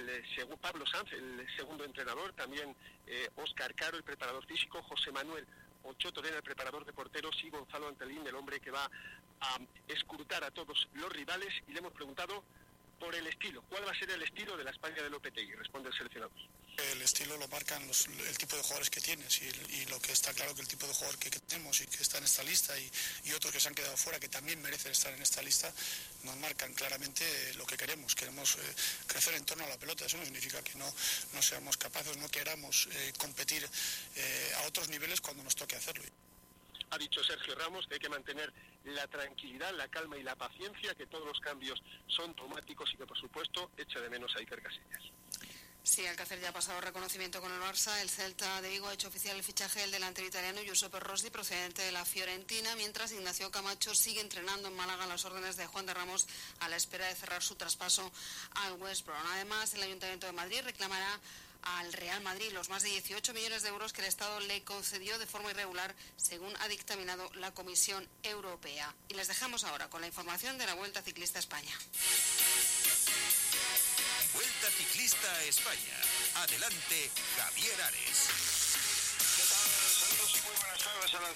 el segundo entrenador, también Óscar Caro, el preparador físico, José Manuel Ochoa Torena, el preparador de porteros, y Gonzalo Antolín, el hombre que va a escrutar a todos los rivales, y le hemos preguntado por el estilo. ¿Cuál va a ser el estilo de la España de Lopetegui? Responde el seleccionador. El estilo lo marcan el tipo de jugadores que tienes y lo que está claro que el tipo de jugador que tenemos y que está en esta lista y otros que se han quedado fuera que también merecen estar en esta lista nos marcan claramente lo que queremos. Queremos crecer en torno a la pelota. Eso no significa que no seamos capaces, no queramos competir a otros niveles cuando nos toque hacerlo. Ha dicho Sergio Ramos que hay que mantener la tranquilidad, la calma y la paciencia, que todos los cambios son traumáticos y que, por supuesto, echa de menos a Iker Casillas. Sí, Alcácer ya ha pasado reconocimiento con el Barça. El Celta de Vigo ha hecho oficial el fichaje del delantero italiano Giuseppe Rossi, procedente de la Fiorentina, mientras Ignacio Camacho sigue entrenando en Málaga a las órdenes de Juan de Ramos a la espera de cerrar su traspaso al West Brom. Además, el Ayuntamiento de Madrid reclamará al Real Madrid los más de 18 millones de euros que el Estado le concedió de forma irregular, según ha dictaminado la Comisión Europea. Y les dejamos ahora con la información de la Vuelta Ciclista a España. Vuelta Ciclista a España. Adelante, Javier Ares. ¿Qué tal? Saludos y muy buenas tardes. A las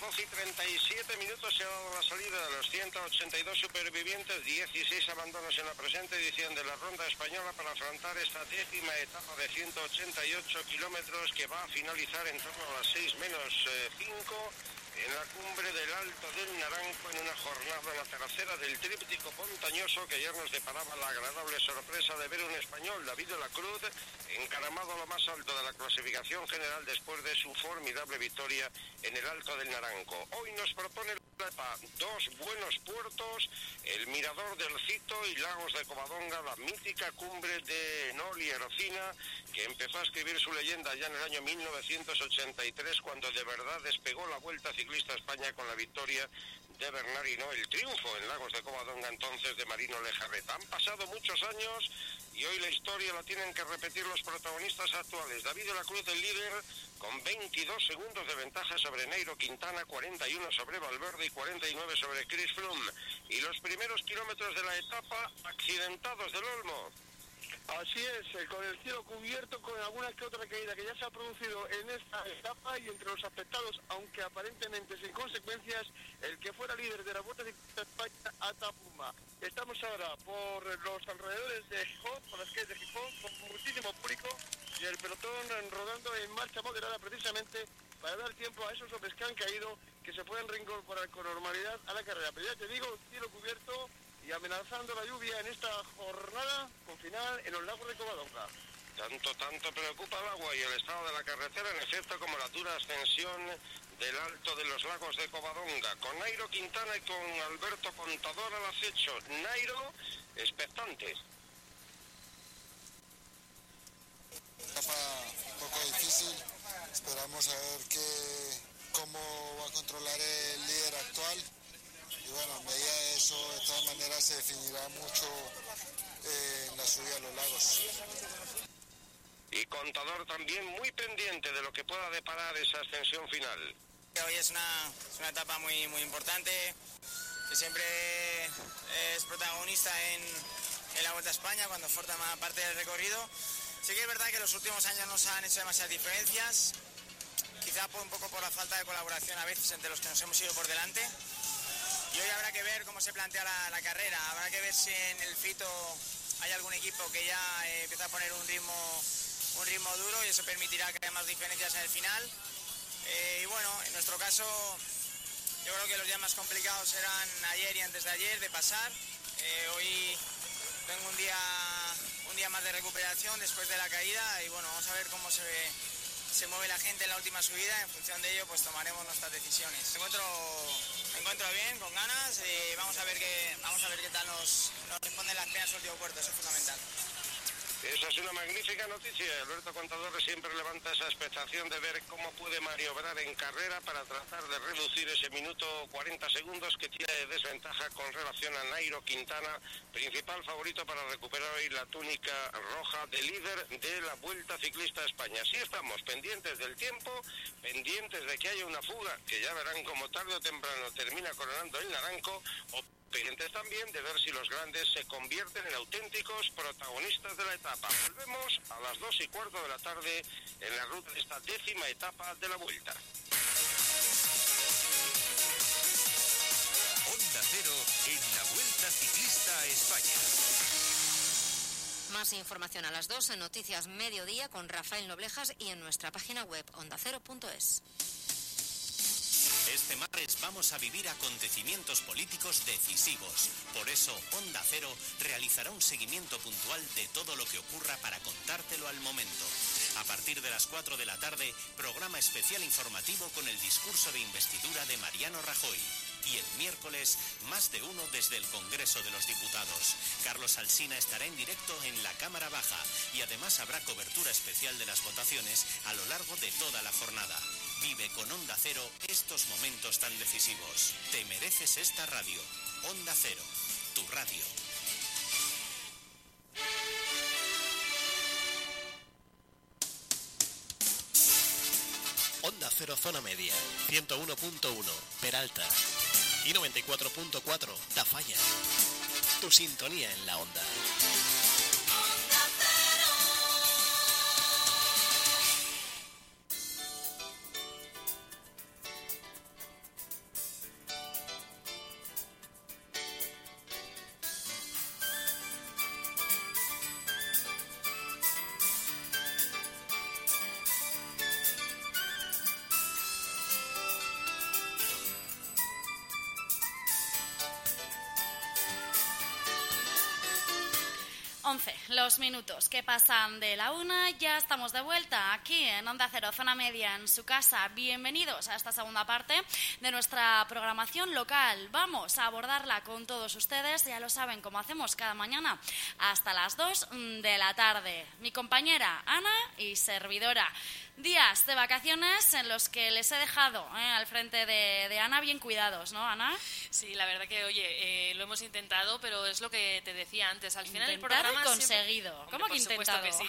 12:37 se ha dado la salida de los 182 supervivientes, 16 abandonos en la presente edición de la Ronda Española para afrontar esta 10ª etapa de 188 kilómetros que va a finalizar en torno a las 6 menos 5 en la cumbre del Alto del Naranco, en una jornada, la tercera del tríptico montañoso, que ayer nos deparaba la agradable sorpresa de ver un español, David de la Cruz, encaramado a lo más alto de la clasificación general después de su formidable victoria en el Alto del Naranco. Hoy nos propone dos buenos puertos, el Mirador del Cito y Lagos de Covadonga, la mítica cumbre de Noli Erocina, que empezó a escribir su leyenda ya en el año 1983, cuando de verdad despegó la Vuelta Ciclista a España con la victoria de Bernardino, el triunfo en Lagos de Covadonga entonces de Marino Lejarreta. Han pasado muchos años y hoy la historia la tienen que repetir los protagonistas actuales. David de la Cruz, el líder, con 22 segundos de ventaja sobre Nairo Quintana, 41 sobre Valverde y 49 sobre Chris Froome. Y los primeros kilómetros de la etapa accidentados del Olmo. Así es, con el cielo cubierto, con alguna que otra caída que ya se ha producido en esta etapa, y entre los afectados, aunque aparentemente sin consecuencias, el que fuera líder de la Vuelta Ciclista España, Atapuma. Estamos ahora por los alrededores de Gijón, por las calles de Gijón, con muchísimo público y el pelotón rodando en marcha moderada, precisamente para dar tiempo a esos hombres que han caído, que se puedan reincorporar con normalidad a la carrera. Pero ya te digo, cielo cubierto y amenazando la lluvia en esta jornada con final en los Lagos de Covadonga. Tanto preocupa el agua y el estado de la carretera, en efecto, como la dura ascensión del Alto de los Lagos de Covadonga, con Nairo Quintana y con Alberto Contador al acecho. Nairo, expectante. Etapa un poco difícil, esperamos a ver cómo va a controlar el líder actual. Y bueno, en medida de eso, de todas maneras, se definirá mucho en la subida a los lagos. Y Contador también muy pendiente de lo que pueda deparar esa ascensión final. Hoy es una etapa muy importante, que siempre es protagonista en la Vuelta a España cuando forma parte del recorrido. Sí que es verdad que los últimos años no se han hecho demasiadas diferencias, quizá un poco por la falta de colaboración a veces entre los que nos hemos ido por delante. Y hoy habrá que ver cómo se plantea la carrera, habrá que ver si en el Fito hay algún equipo que ya empieza a poner un ritmo duro, y eso permitirá que haya más diferencias en el final. Y bueno, en nuestro caso, yo creo que los días más complicados eran ayer y antes de ayer de pasar. Hoy tengo un día más de recuperación después de la caída, y bueno, vamos a ver cómo se mueve la gente en la última subida. En función de ello, pues tomaremos nuestras decisiones. Me encuentro bien, con ganas, y vamos a ver qué tal nos responden las penas del último puerto, eso es fundamental. Esa es una magnífica noticia. Alberto Contador siempre levanta esa expectación de ver cómo puede maniobrar en carrera para tratar de reducir ese minuto 40 segundos que tiene de desventaja con relación a Nairo Quintana, principal favorito para recuperar hoy la túnica roja de líder de la Vuelta Ciclista a España. Sí estamos pendientes del tiempo, pendientes de que haya una fuga, que ya verán como tarde o temprano termina coronando el naranjo, o pendientes también de ver si los grandes se convierten en auténticos protagonistas de la etapa. Volvemos a las 2:15 de la tarde en la ruta de esta 10ª etapa de la Vuelta. Onda Cero en la Vuelta Ciclista a España. Más información a las 2 en Noticias Mediodía con Rafael Noblejas y en nuestra página web ondacero.es. Este martes vamos a vivir acontecimientos políticos decisivos. Por eso, Onda Cero realizará un seguimiento puntual de todo lo que ocurra para contártelo al momento. A partir de las 4 de la tarde, programa especial informativo con el discurso de investidura de Mariano Rajoy. Y el miércoles, más de uno desde el Congreso de los Diputados. Carlos Alsina estará en directo en la Cámara Baja y además habrá cobertura especial de las votaciones a lo largo de toda la jornada. Vive con Onda Cero estos momentos tan decisivos. Te mereces esta radio. Onda Cero, tu radio. Onda Cero Zona Media, 101.1 Peralta y 94.4 Tafalla. Tu sintonía en la onda. Los minutos que pasan de la 1, ya estamos de vuelta aquí en Onda Cero, Zona Media, en su casa. Bienvenidos a esta segunda parte de nuestra programación local. Vamos a abordarla con todos ustedes, ya lo saben, como hacemos cada mañana, hasta las 2 de la tarde. Mi compañera Ana y servidora. Días de vacaciones en los que les he dejado al frente de Ana bien cuidados, ¿no, Ana? Sí, la verdad que, oye, lo hemos intentado, pero es lo que te decía antes. Al final intentado el programa y conseguido. Siempre... ¿Cómo que intentado? Que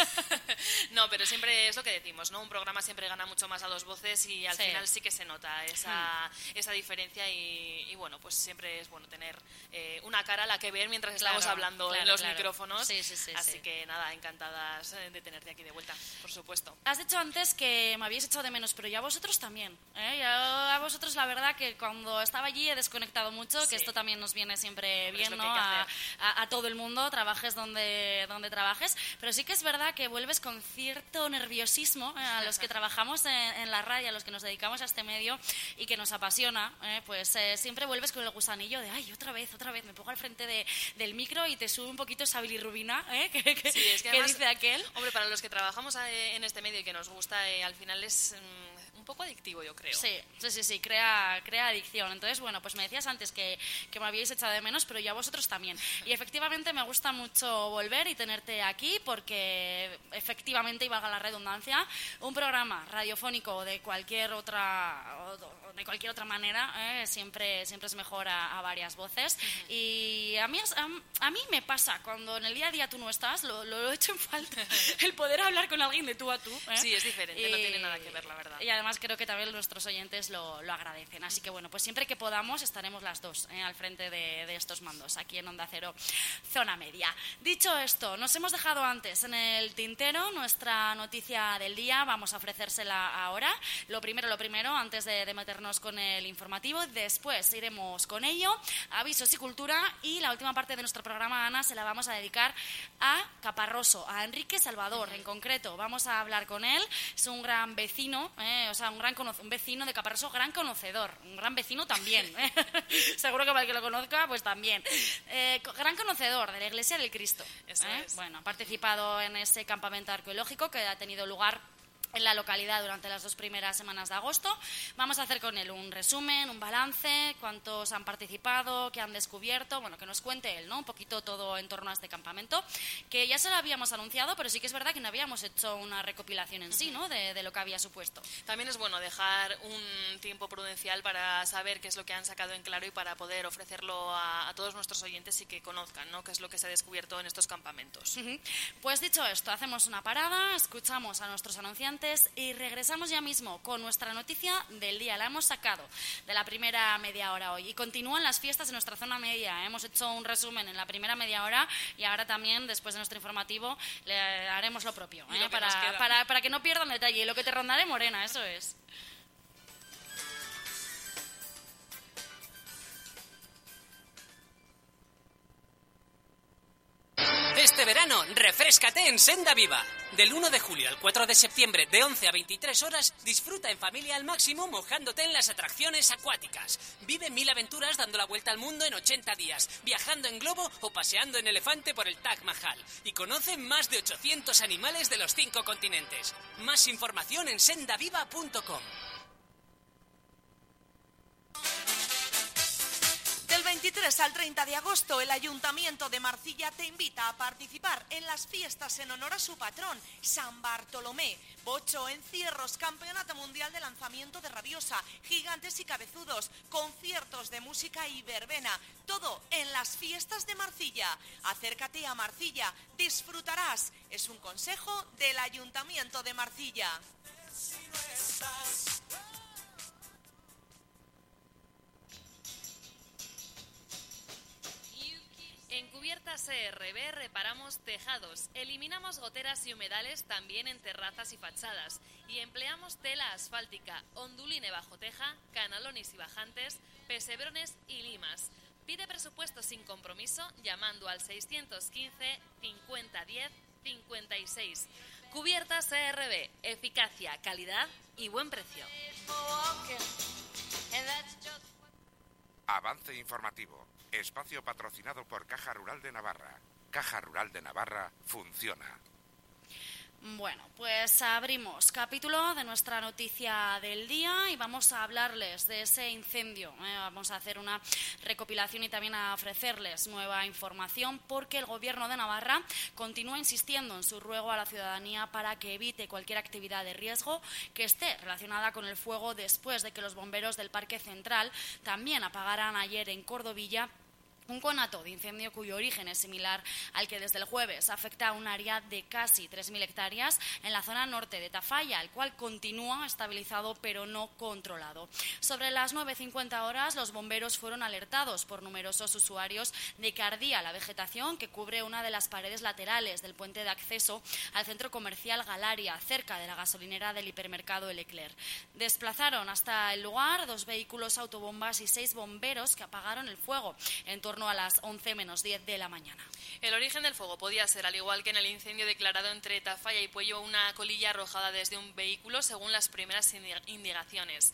sí. No, pero siempre es lo que decimos, ¿no? Un programa siempre gana mucho más a dos voces y al final sí que se nota esa diferencia y bueno, pues siempre es bueno tener una cara a la que ver mientras estamos hablando en los micrófonos. Sí, Así que nada, encantadas de tenerte aquí de vuelta, por supuesto. Has dicho antes que me habéis echado de menos, pero ya vosotros también. Ya a vosotros la verdad que cuando estaba allí he desconectado mucho, que esto también nos viene siempre bien, ¿no? A todo el mundo, trabajes donde trabajes, pero sí que es verdad que vuelves con cierto nerviosismo a los que trabajamos en la radio, a los que nos dedicamos a este medio y que nos apasiona, pues siempre vuelves con el gusanillo de ay, otra vez, me pongo al frente del micro y te sube un poquito esa bilirrubina que además, dice aquel. Hombre, para los que trabajamos en este medio y que nos gusta, al final es un poco adictivo, yo creo. Sí, crea adicción. Entonces, bueno, pues me decías antes que me habíais echado de menos, pero ya vosotros también. Y efectivamente me gusta mucho volver y tenerte aquí porque efectivamente, y valga la redundancia, un programa radiofónico de cualquier otra manera siempre es mejor a varias voces. Y a mí me pasa, cuando en el día a día tú no estás, lo echo en falta, el poder hablar con alguien de tú a tú. Sí, es diferente, no tiene nada que ver, la verdad. Y además creo que también nuestros oyentes lo agradecen. Así que bueno, pues siempre que podamos estaremos las dos al frente de estos mandos, aquí en Onda Cero, Zona Media. Dicho esto, nos hemos dejado antes en el tintero nuestra noticia del día, vamos a ofrecérsela ahora. Lo primero, antes de meternos con el informativo, después iremos con ello, avisos y cultura, y la última parte de nuestro programa, Ana, se la vamos a dedicar a Caparroso, a Enrique Salvador en concreto. Vamos a hablar con él, es un gran vecino, un vecino de Caparroso, gran conocedor, un gran vecino también, seguro que para el que lo conozca, pues también. Gran conocedor de la Iglesia del Cristo. Eso es. Bueno, ha participado en ese campamento arqueológico que ha tenido lugar en la localidad durante las 2 primeras semanas de agosto. Vamos a hacer con él un resumen, un balance, cuántos han participado, qué han descubierto, bueno, que nos cuente él, ¿no? Un poquito todo en torno a este campamento, que ya se lo habíamos anunciado, pero sí que es verdad que no habíamos hecho una recopilación en sí, ¿no? De lo que había supuesto. También es bueno dejar un tiempo prudencial para saber qué es lo que han sacado en claro y para poder ofrecerlo a todos nuestros oyentes y que conozcan, ¿no?, qué es lo que se ha descubierto en estos campamentos. Pues dicho esto, hacemos una parada, escuchamos a nuestros anunciantes y regresamos ya mismo con nuestra noticia del día. La hemos sacado de la primera media hora hoy y continúan las fiestas en nuestra zona media. Hemos hecho un resumen en la primera media hora y ahora también, después de nuestro informativo, le haremos lo propio, para que no pierdan detalle. Y lo que te rondaré, Morena, eso es. Este verano, refréscate en Senda Viva. Del 1 de julio al 4 de septiembre, de 11 a 23 horas, disfruta en familia al máximo mojándote en las atracciones acuáticas. Vive 1000 aventuras dando la vuelta al mundo en 80 días, viajando en globo o paseando en elefante por el Taj Mahal. Y conoce más de 800 animales de los 5 continentes. Más información en sendaviva.com. Del 23 al 30 de agosto, el Ayuntamiento de Marcilla te invita a participar en las fiestas en honor a su patrón, San Bartolomé. Bocho, encierros, campeonato mundial de lanzamiento de rabiosa, gigantes y cabezudos, conciertos de música y verbena. Todo en las fiestas de Marcilla. Acércate a Marcilla, disfrutarás. Es un consejo del Ayuntamiento de Marcilla. En Cubiertas CRB reparamos tejados, eliminamos goteras y humedales también en terrazas y fachadas y empleamos tela asfáltica, onduline bajo teja, canalones y bajantes, pesebrones y limas. Pide presupuesto sin compromiso llamando al 615 50 10 56. Cubiertas CRB, eficacia, calidad y buen precio. Avance informativo. Espacio patrocinado por Caja Rural de Navarra. Caja Rural de Navarra funciona. Bueno, pues abrimos capítulo de nuestra noticia del día y vamos a hablarles de ese incendio. Vamos a hacer una recopilación y también a ofrecerles nueva información porque el Gobierno de Navarra continúa insistiendo en su ruego a la ciudadanía para que evite cualquier actividad de riesgo que esté relacionada con el fuego después de que los bomberos del Parque Central también apagaran ayer en Cordovilla un conato de incendio cuyo origen es similar al que desde el jueves afecta a un área de casi 3.000 hectáreas en la zona norte de Tafalla, el cual continúa estabilizado pero no controlado. Sobre las 9:50 horas, los bomberos fueron alertados por numerosos usuarios de que ardía la vegetación que cubre una de las paredes laterales del puente de acceso al centro comercial Galaria, cerca de la gasolinera del hipermercado El Eclair. Desplazaron hasta el lugar 2 vehículos autobombas y 6 bomberos que apagaron el fuego en torno a las 11 menos 10 de la mañana. El origen del fuego podía ser, al igual que en el incendio declarado entre Tafalla y Puello, una colilla arrojada desde un vehículo, según las primeras indagaciones.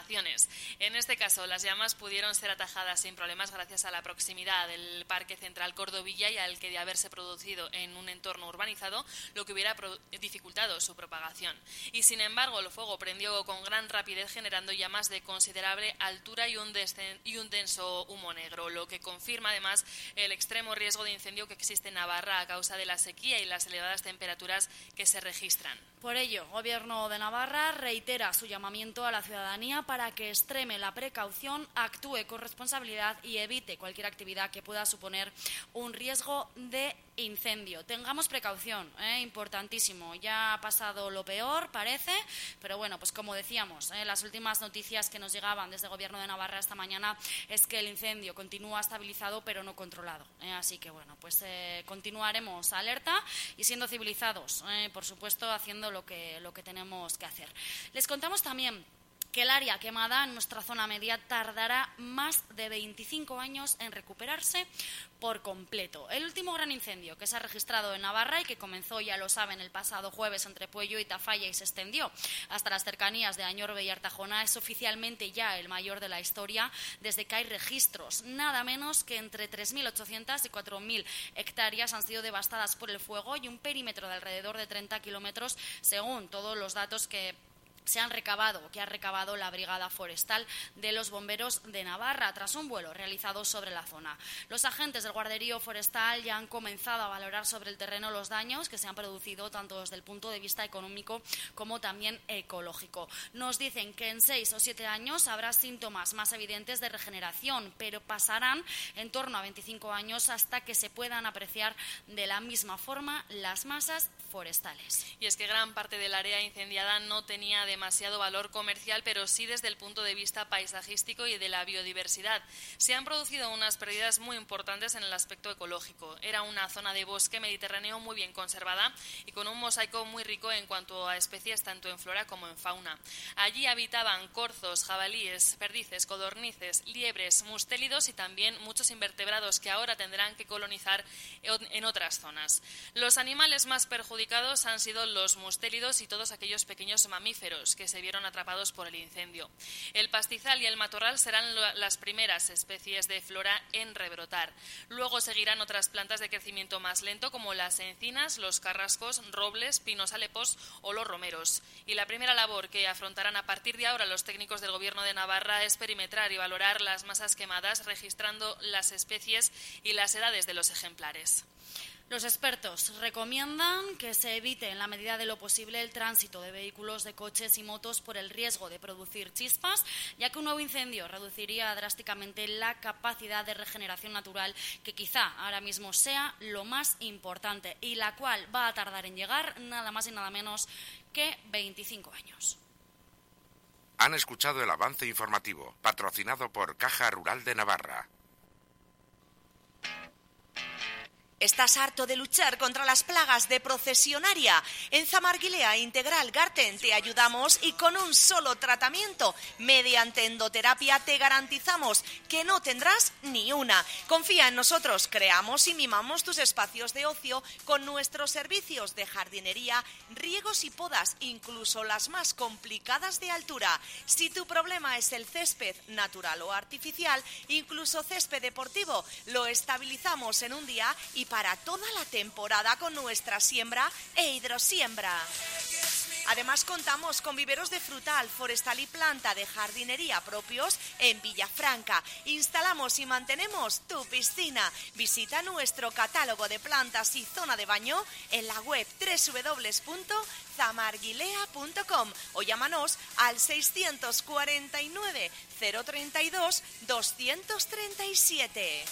En este caso, las llamas pudieron ser atajadas sin problemas gracias a la proximidad del Parque Central Cordovilla y al que de haberse producido en un entorno urbanizado, lo que hubiera dificultado su propagación. Y sin embargo, el fuego prendió con gran rapidez, generando llamas de considerable altura y un denso humo negro, lo que confirma además el extremo riesgo de incendio que existe en Navarra a causa de la sequía y las elevadas temperaturas que se registran. Por ello, el Gobierno de Navarra reitera su llamamiento a la ciudadanía para que extreme la precaución, actúe con responsabilidad y evite cualquier actividad que pueda suponer un riesgo de incendio. Tengamos precaución, importantísimo. Ya ha pasado lo peor, parece, pero bueno, pues como decíamos, las últimas noticias que nos llegaban desde el Gobierno de Navarra esta mañana es que el incendio continúa estabilizado pero no controlado. Así que bueno, pues continuaremos alerta y siendo civilizados, por supuesto, haciendo lo que tenemos que hacer. Les contamos también que el área quemada en nuestra zona media tardará más de 25 años en recuperarse por completo. El último gran incendio que se ha registrado en Navarra y que comenzó, ya lo saben, el pasado jueves entre Puello y Tafalla y se extendió hasta las cercanías de Añorbe y Artajona es oficialmente ya el mayor de la historia desde que hay registros. Nada menos que entre 3.800 y 4.000 hectáreas han sido devastadas por el fuego y un perímetro de alrededor de 30 kilómetros según todos los datos que ha recabado la Brigada Forestal de los Bomberos de Navarra tras un vuelo realizado sobre la zona. Los agentes del Guarderío Forestal ya han comenzado a valorar sobre el terreno los daños que se han producido tanto desde el punto de vista económico como también ecológico. Nos dicen que en 6 o 7 años habrá síntomas más evidentes de regeneración, pero pasarán en torno a 25 años hasta que se puedan apreciar de la misma forma las masas forestales. Y es que gran parte del área incendiada no tenía demasiado valor comercial, pero sí desde el punto de vista paisajístico y de la biodiversidad. Se han producido unas pérdidas muy importantes en el aspecto ecológico. Era una zona de bosque mediterráneo muy bien conservada y con un mosaico muy rico en cuanto a especies tanto en flora como en fauna. Allí habitaban corzos, jabalíes, perdices, codornices, liebres, mustélidos y también muchos invertebrados que ahora tendrán que colonizar en otras zonas. Los animales más perjudicados han sido los mustélidos y todos aquellos pequeños mamíferos que se vieron atrapados por el incendio. El pastizal y el matorral serán las primeras especies de flora en rebrotar. Luego seguirán otras plantas de crecimiento más lento como las encinas, los carrascos, robles, pinos alepos o los romeros. Y la primera labor que afrontarán a partir de ahora los técnicos del Gobierno de Navarra es perimetrar y valorar las masas quemadas, registrando las especies y las edades de los ejemplares. Los expertos recomiendan que se evite en la medida de lo posible el tránsito de vehículos, de coches y motos por el riesgo de producir chispas, ya que un nuevo incendio reduciría drásticamente la capacidad de regeneración natural, que quizá ahora mismo sea lo más importante y la cual va a tardar en llegar nada más y nada menos que 25 años. Han escuchado el avance informativo, patrocinado por Caja Rural de Navarra. ¿Estás harto de luchar contra las plagas de procesionaria? En Zamarguilea Integral Garten te ayudamos y con un solo tratamiento, mediante endoterapia, te garantizamos que no tendrás ni una. Confía en nosotros, creamos y mimamos tus espacios de ocio con nuestros servicios de jardinería, riegos y podas, incluso las más complicadas de altura. Si tu problema es el césped natural o artificial, incluso césped deportivo, lo estabilizamos en un día y para toda la temporada con nuestra siembra e hidrosiembra. Además contamos con viveros de frutal, forestal y planta de jardinería propios en Villafranca. Instalamos y mantenemos tu piscina. Visita nuestro catálogo de plantas y zona de baño en la web www.zamarguilea.com o llámanos al 649 032 237.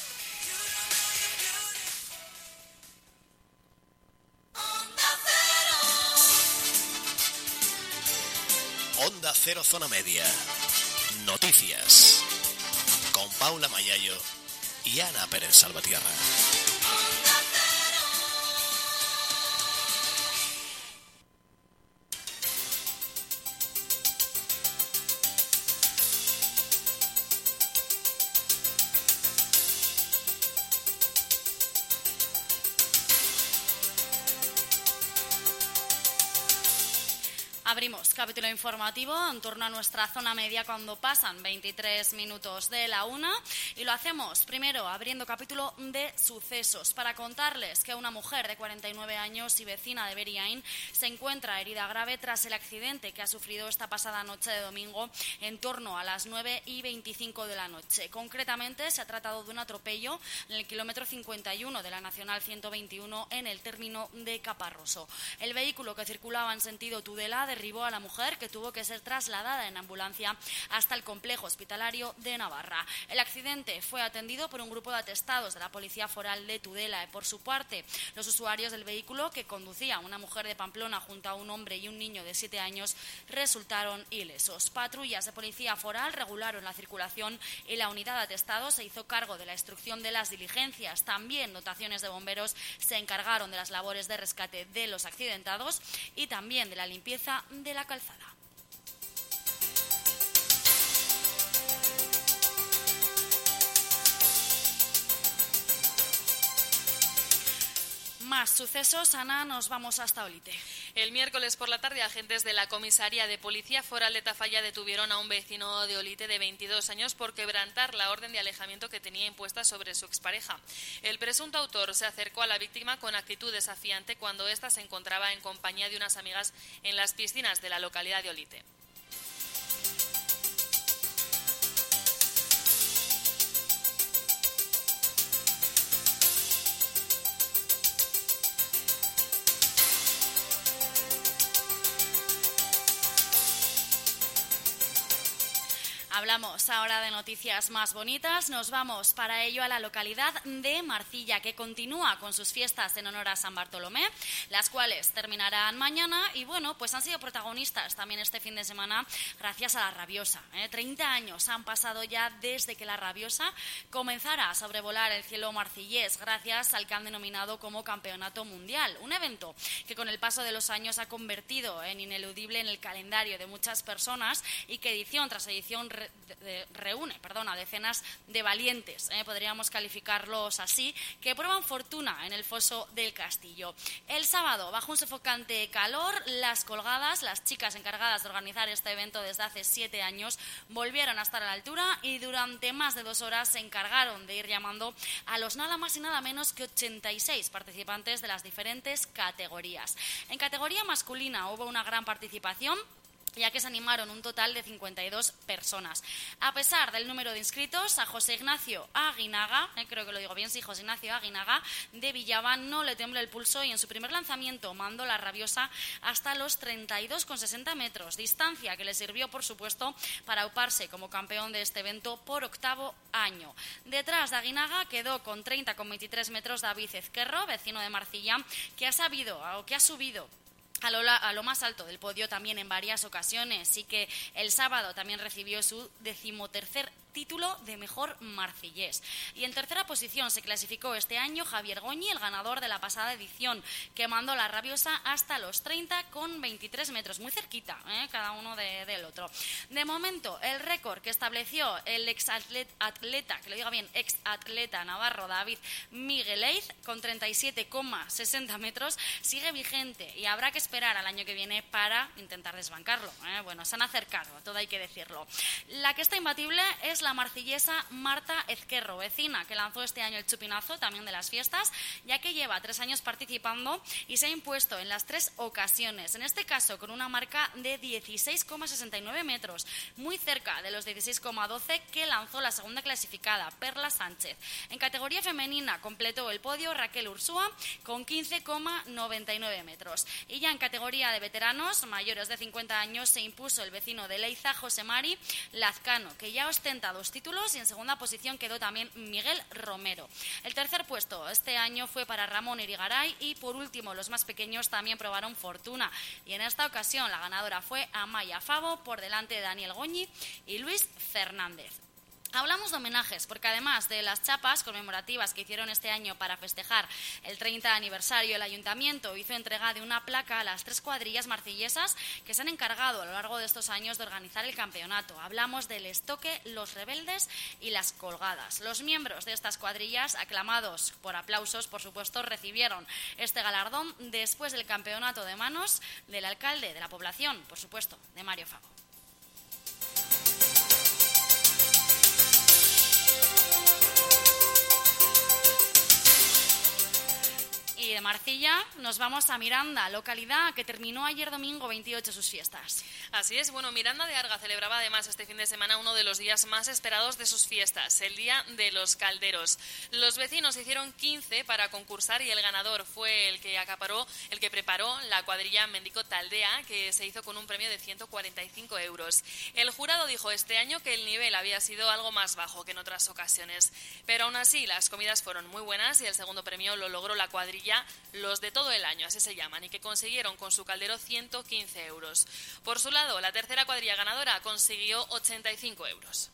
Onda Cero Zona Media. Noticias. Con Paula Mayayo y Ana Pérez Salvatierra. Abrimos capítulo informativo en torno a nuestra zona media cuando pasan 23 minutos de la 1 y lo hacemos primero abriendo capítulo de sucesos para contarles que una mujer de 49 años y vecina de Beriain se encuentra herida grave tras el accidente que ha sufrido esta pasada noche de domingo en torno a las 9:25 de la noche. Concretamente se ha tratado de un atropello en el kilómetro 51 de la Nacional 121 en el término de Caparroso. El vehículo que circulaba en sentido Tudela derribó a la mujer, que tuvo que ser trasladada en ambulancia hasta el complejo hospitalario de Navarra. El accidente fue atendido por un grupo de atestados de la Policía Foral de Tudela. Por su parte, los usuarios del vehículo que conducía una mujer de Pamplona junto a un hombre y un niño de 7 años resultaron ilesos. Patrullas de Policía Foral regularon la circulación y la unidad de atestados se hizo cargo de la instrucción de las diligencias. También dotaciones de bomberos se encargaron de las labores de rescate de los accidentados y también de la limpieza de la calzada. Más sucesos, Ana, nos vamos hasta Olite. El miércoles por la tarde, agentes de la Comisaría de Policía Foral de Tafalla detuvieron a un vecino de Olite de 22 años por quebrantar la orden de alejamiento que tenía impuesta sobre su expareja. El presunto autor se acercó a la víctima con actitud desafiante cuando ésta se encontraba en compañía de unas amigas en las piscinas de la localidad de Olite. Hablamos ahora de noticias más bonitas. Nos vamos para ello a la localidad de Marcilla, que continúa con sus fiestas en honor a San Bartolomé, las cuales terminarán mañana y, bueno, pues han sido protagonistas también este fin de semana gracias a la Rabiosa. 30 años han pasado ya desde que la Rabiosa comenzara a sobrevolar el cielo marcillés gracias al que han denominado como Campeonato Mundial, un evento que con el paso de los años ha convertido en ineludible en el calendario de muchas personas y que edición tras edición reúne a decenas de valientes, podríamos calificarlos así, que prueban fortuna en el foso del Castillo. El sábado, bajo un sofocante calor, las colgadas, las chicas encargadas de organizar este evento desde hace 7 años, volvieron a estar a la altura y durante más de 2 horas se encargaron de ir llamando a los nada más y nada menos que 86 participantes de las diferentes categorías. En categoría masculina hubo una gran participación, ya que se animaron un total de 52 personas. A pesar del número de inscritos, a José Ignacio Aguinaga, creo que lo digo bien, sí, José Ignacio Aguinaga, de Villava, no le tembló el pulso y en su primer lanzamiento mandó la Rabiosa hasta los 32,60 metros, distancia que le sirvió, por supuesto, para auparse como campeón de este evento por 8º año. Detrás de Aguinaga quedó con 30,23 metros David Ezquerro, vecino de Marcilla, que ha subido a lo más alto del podio también en varias ocasiones y que el sábado también recibió su 13º título de mejor marcillés. Y en tercera posición se clasificó este año Javier Goñi, el ganador de la pasada edición, que mandó la Rabiosa hasta los 30,23 metros, muy cerquita, cada uno del otro. De momento, el récord que estableció el exatleta, que lo diga bien, exatleta navarro David Migueleiz, con 37,60 metros, sigue vigente y habrá que esperar al año que viene para intentar desbancarlo. Bueno, se han acercado, todo hay que decirlo. La que está imbatible es la marcillesa Marta Ezquerro, vecina, que lanzó este año el chupinazo también de las fiestas, ya que lleva 3 años participando y se ha impuesto en las 3 ocasiones, en este caso con una marca de 16,69 metros, muy cerca de los 16,12 que lanzó la segunda clasificada, Perla Sánchez. En categoría femenina completó el podio Raquel Ursúa con 15,99 metros. Y ya en categoría de veteranos mayores de 50 años se impuso el vecino de Leiza, José Mari Lazcano, que ya ostenta 2 títulos, y en segunda posición quedó también Miguel Romero. El tercer puesto este año fue para Ramón Irigaray y por último los más pequeños también probaron fortuna y en esta ocasión la ganadora fue Amaya Favo por delante de Daniel Goñi y Luis Fernández. Hablamos de homenajes, porque además de las chapas conmemorativas que hicieron este año para festejar el 30 aniversario, el Ayuntamiento hizo entrega de una placa a las 3 cuadrillas marcillesas que se han encargado a lo largo de estos años de organizar el campeonato. Hablamos del Estoque, los Rebeldes y las Colgadas. Los miembros de estas cuadrillas, aclamados por aplausos, por supuesto, recibieron este galardón después del campeonato de manos del alcalde de la población, por supuesto, de Mario Favo. Y de Marcilla nos vamos a Miranda, localidad que terminó ayer domingo 28 sus fiestas. Así es, bueno, Miranda de Arga celebraba además este fin de semana uno de los días más esperados de sus fiestas, el Día de los Calderos. Los vecinos hicieron 15 para concursar y el ganador fue el que preparó la cuadrilla Mendico Taldea, que se hizo con un premio de 145 euros. El jurado dijo este año que el nivel había sido algo más bajo que en otras ocasiones, pero aún así las comidas fueron muy buenas y el segundo premio lo logró la cuadrilla Los de todo el año, así se llaman, y que consiguieron con su caldero 115 euros. Por su lado, la tercera cuadrilla ganadora consiguió 85 euros.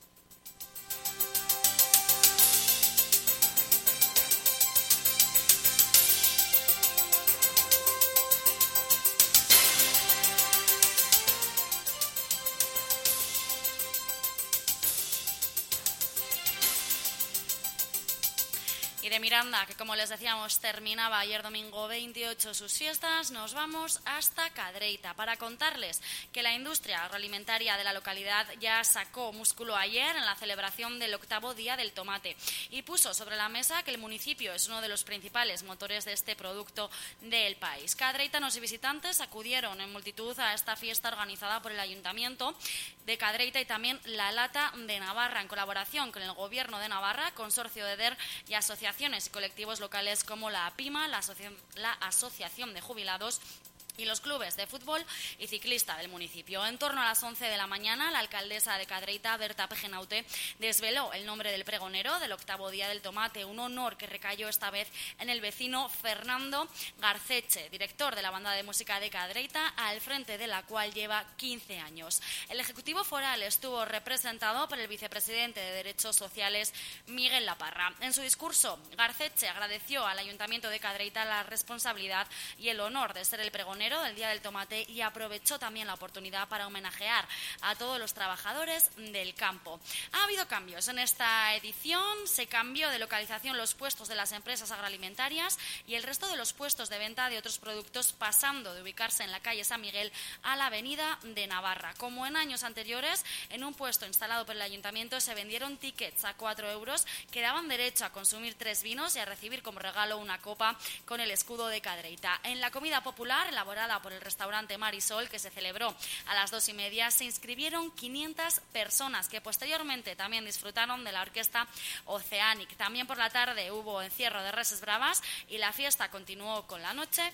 Y de Miranda, que como les decíamos terminaba ayer domingo 28 sus fiestas, nos vamos hasta Cadreita para contarles que la industria agroalimentaria de la localidad ya sacó músculo ayer en la celebración del 8º Día del Tomate y puso sobre la mesa que el municipio es uno de los principales motores de este producto del país. Cadreitanos y visitantes acudieron en multitud a esta fiesta organizada por el Ayuntamiento de Cadreita y también La Lata de Navarra, en colaboración con el Gobierno de Navarra, Consorcio de DER y asociaciones y colectivos locales como la APIMA, la Asociación de Jubilados y los clubes de fútbol y ciclista del municipio. En torno a las 11 de la mañana, la alcaldesa de Cadreita, Berta Pejenaute, desveló el nombre del pregonero del 8º Día del Tomate, un honor que recayó esta vez en el vecino Fernando Garceche, director de la banda de música de Cadreita, al frente de la cual lleva 15 años. El Ejecutivo Foral estuvo representado por el vicepresidente de Derechos Sociales, Miguel Laparra. En su discurso, Garceche agradeció al Ayuntamiento de Cadreita la responsabilidad y el honor de ser el pregonero del Día del Tomate y aprovechó también la oportunidad para homenajear a todos los trabajadores del campo. Ha habido cambios en esta edición, se cambió de localización los puestos de las empresas agroalimentarias y el resto de los puestos de venta de otros productos, pasando de ubicarse en la calle San Miguel a la avenida de Navarra. Como en años anteriores, en un puesto instalado por el Ayuntamiento se vendieron tickets a 4 euros que daban derecho a consumir 3 vinos y a recibir como regalo una copa con el escudo de Cadreita. En la comida popular, elaborada por el restaurante Marisol, que se celebró a las 2:30, se inscribieron 500 personas que posteriormente también disfrutaron de la orquesta Oceanic. También por la tarde hubo encierro de reses bravas y la fiesta continuó con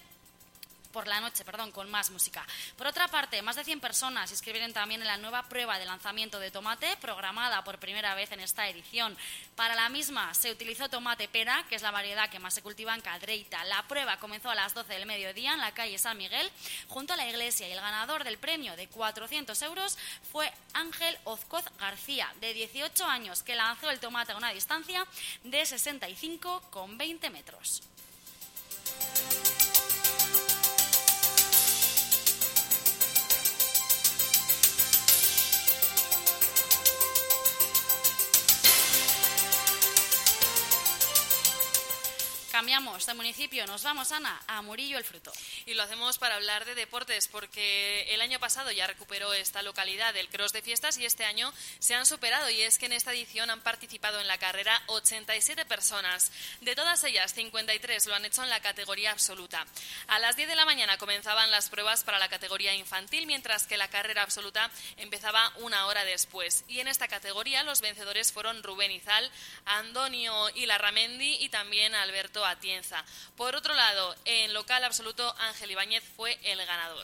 con más música. Por otra parte, más de 100 personas se inscribieron también en la nueva prueba de lanzamiento de tomate, programada por primera vez en esta edición. Para la misma se utilizó tomate pera, que es la variedad que más se cultiva en Cadreita. La prueba comenzó a las 12 del mediodía en la calle San Miguel, junto a la iglesia, y el ganador del premio de 400 euros fue Ángel Ozcoz García, de 18 años, que lanzó el tomate a una distancia de 65,20 metros. Cambiamos de municipio, nos vamos, Ana, a Murillo el Fruto. Y lo hacemos para hablar de deportes, porque el año pasado ya recuperó esta localidad el cross de fiestas y este año se han superado, y es que en esta edición han participado en la carrera 87 personas. De todas ellas, 53 lo han hecho en la categoría absoluta. A las 10 de la mañana comenzaban las pruebas para la categoría infantil, mientras que la carrera absoluta empezaba una hora después. Y en esta categoría los vencedores fueron Rubén Izal, Antonio Ilarramendi y también Alberto Atienza. Por otro lado, en local absoluto, Ángel Ibáñez fue el ganador.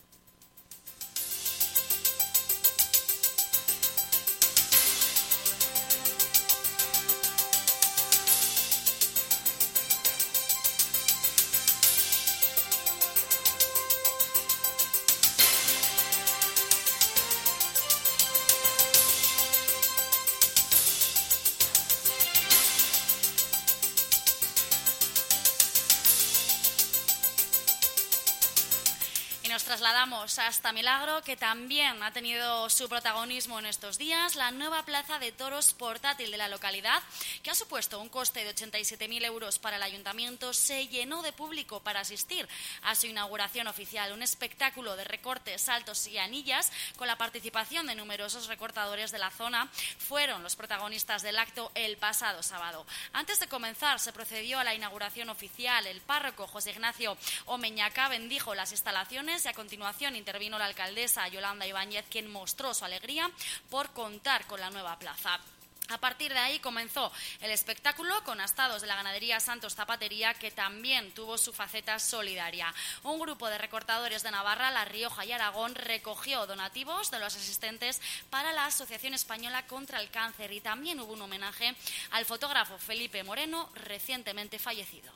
Nos trasladamos hasta Milagro, que también ha tenido su protagonismo en estos días. La nueva plaza de toros portátil de la localidad, que ha supuesto un coste de 87.000 euros para el ayuntamiento, se llenó de público para asistir a su inauguración oficial. Un espectáculo de recortes, saltos y anillas, con la participación de numerosos recortadores de la zona, fueron los protagonistas del acto el pasado sábado. Antes de comenzar, se procedió a la inauguración oficial. El párroco José Ignacio Omeñaca bendijo las instalaciones y a continuación intervino la alcaldesa Yolanda Ibáñez, quien mostró su alegría por contar con la nueva plaza. A partir de ahí comenzó el espectáculo con astados de la ganadería Santos Zapatería, que también tuvo su faceta solidaria. Un grupo de recortadores de Navarra, La Rioja y Aragón recogió donativos de los asistentes para la Asociación Española contra el Cáncer, y también hubo un homenaje al fotógrafo Felipe Moreno, recientemente fallecido.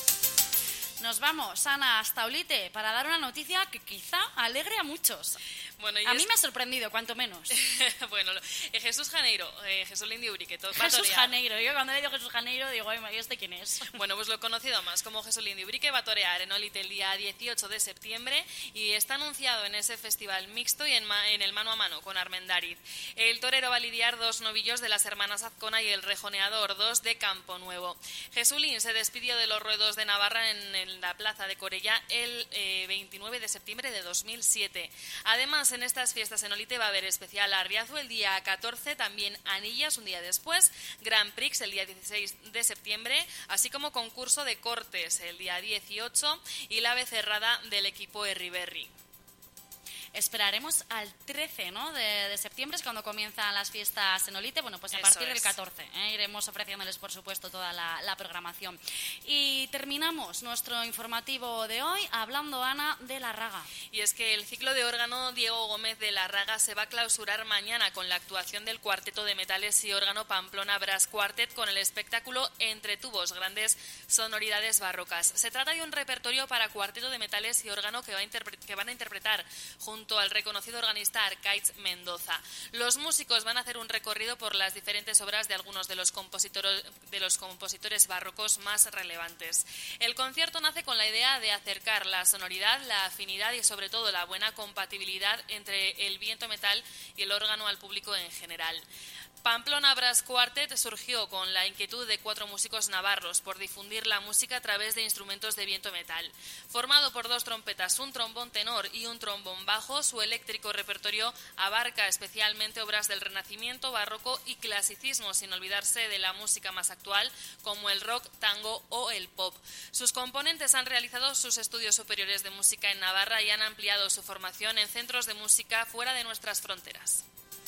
Nos vamos, Ana, hasta Olite, para dar una noticia que quizá alegre a muchos. Bueno, a mí me ha sorprendido, cuanto menos. Bueno, Jesús Janeiro, Jesús Lindi Urique. Jesús Janeiro, yo cuando le digo Jesús Janeiro digo, ¿y este quién es? Bueno, pues lo he conocido más como Jesús Lindi Urique, va a torear en Olite el día 18 de septiembre y está anunciado en ese festival mixto y en el mano a mano con Armendáriz. El torero va a lidiar 2 novillos de las hermanas Azcona y el rejoneador 2 de Campo Nuevo. Jesulín se despidió de los ruedos de Navarra en la plaza de Corella el 29 de septiembre de 2007. Además, en estas fiestas en Olite va a haber especial Arriazu el día 14, también Anillas un día después, Grand Prix el día 16 de septiembre, así como concurso de cortes el día 18 y la becerrada del equipo Erriberri. Esperaremos al 13, ¿no? de septiembre, es cuando comienzan las fiestas en Olite. Bueno, pues a partir del 14 iremos ofreciéndoles, por supuesto, toda la programación. Y terminamos nuestro informativo de hoy hablando, Ana, de la Raga. Y es que el ciclo de órgano Diego Gómez de la Raga se va a clausurar mañana con la actuación del Cuarteto de Metales y Órgano Pamplona Brass Quartet con el espectáculo Entre Tubos, grandes sonoridades barrocas. Se trata de un repertorio para cuarteto de metales y órgano que van a interpretar junto al reconocido organista Arcaiz Mendoza. Los músicos van a hacer un recorrido por las diferentes obras de algunos de los compositores barrocos más relevantes. El concierto nace con la idea de acercar la sonoridad, la afinidad y sobre todo la buena compatibilidad entre el viento metal y el órgano al público en general. Pamplona Brass Quartet surgió con la inquietud de 4 músicos navarros por difundir la música a través de instrumentos de viento metal. Formado por 2 trompetas, un trombón tenor y un trombón bajo, su eléctrico repertorio abarca especialmente obras del Renacimiento, barroco y clasicismo, sin olvidarse de la música más actual como el rock, tango o el pop. Sus componentes han realizado sus estudios superiores de música en Navarra y han ampliado su formación en centros de música fuera de nuestras fronteras.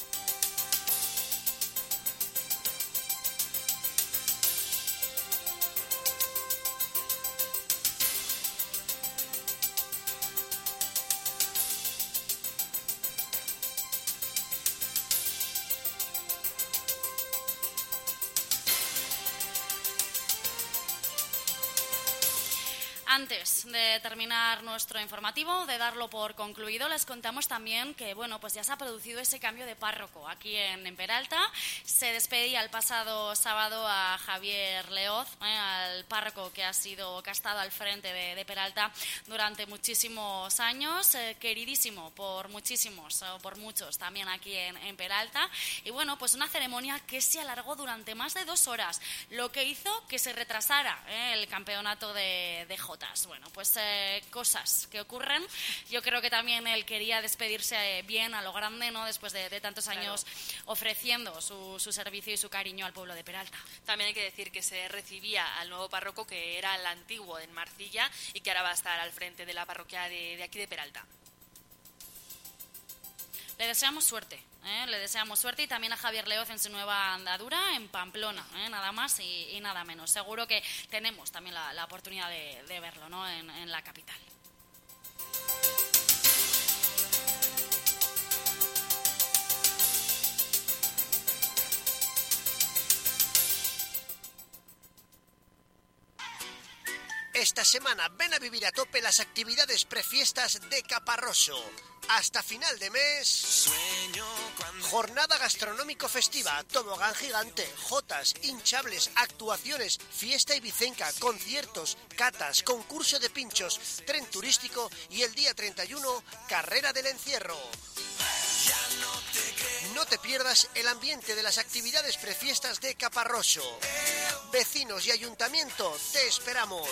Antes de terminar nuestro informativo, de darlo por concluido, les contamos también que bueno, pues ya se ha producido ese cambio de párroco aquí en Peralta. Se despedía el pasado sábado a Javier Leoz, al párroco que ha estado al frente de Peralta durante muchísimos años, queridísimo por muchísimos, o por muchos también aquí en Peralta. Y bueno, pues una ceremonia que se alargó durante más de 2 horas, lo que hizo que se retrasara el campeonato de Jotas. Bueno, pues cosas que ocurren. Yo creo que también él quería despedirse bien a lo grande, ¿no? Después de tantos años ofreciendo su servicio y su cariño al pueblo de Peralta. También hay que decir que se recibía al nuevo párroco, que era el antiguo en Marcilla y que ahora va a estar al frente de la parroquia de aquí de Peralta. Le deseamos suerte. Le deseamos suerte y también a Javier Leoz en su nueva andadura en Pamplona, nada más y nada menos. Seguro que tenemos también la oportunidad de verlo, ¿no? en la capital. Esta semana ven a vivir a tope las actividades prefiestas de Caparroso. Hasta final de mes, jornada gastronómico festiva, tobogán gigante, jotas, hinchables, actuaciones, fiesta ibicenca, conciertos, catas, concurso de pinchos, tren turístico y el día 31, carrera del encierro. No te pierdas el ambiente de las actividades prefiestas de Caparroso. Vecinos y ayuntamiento, te esperamos.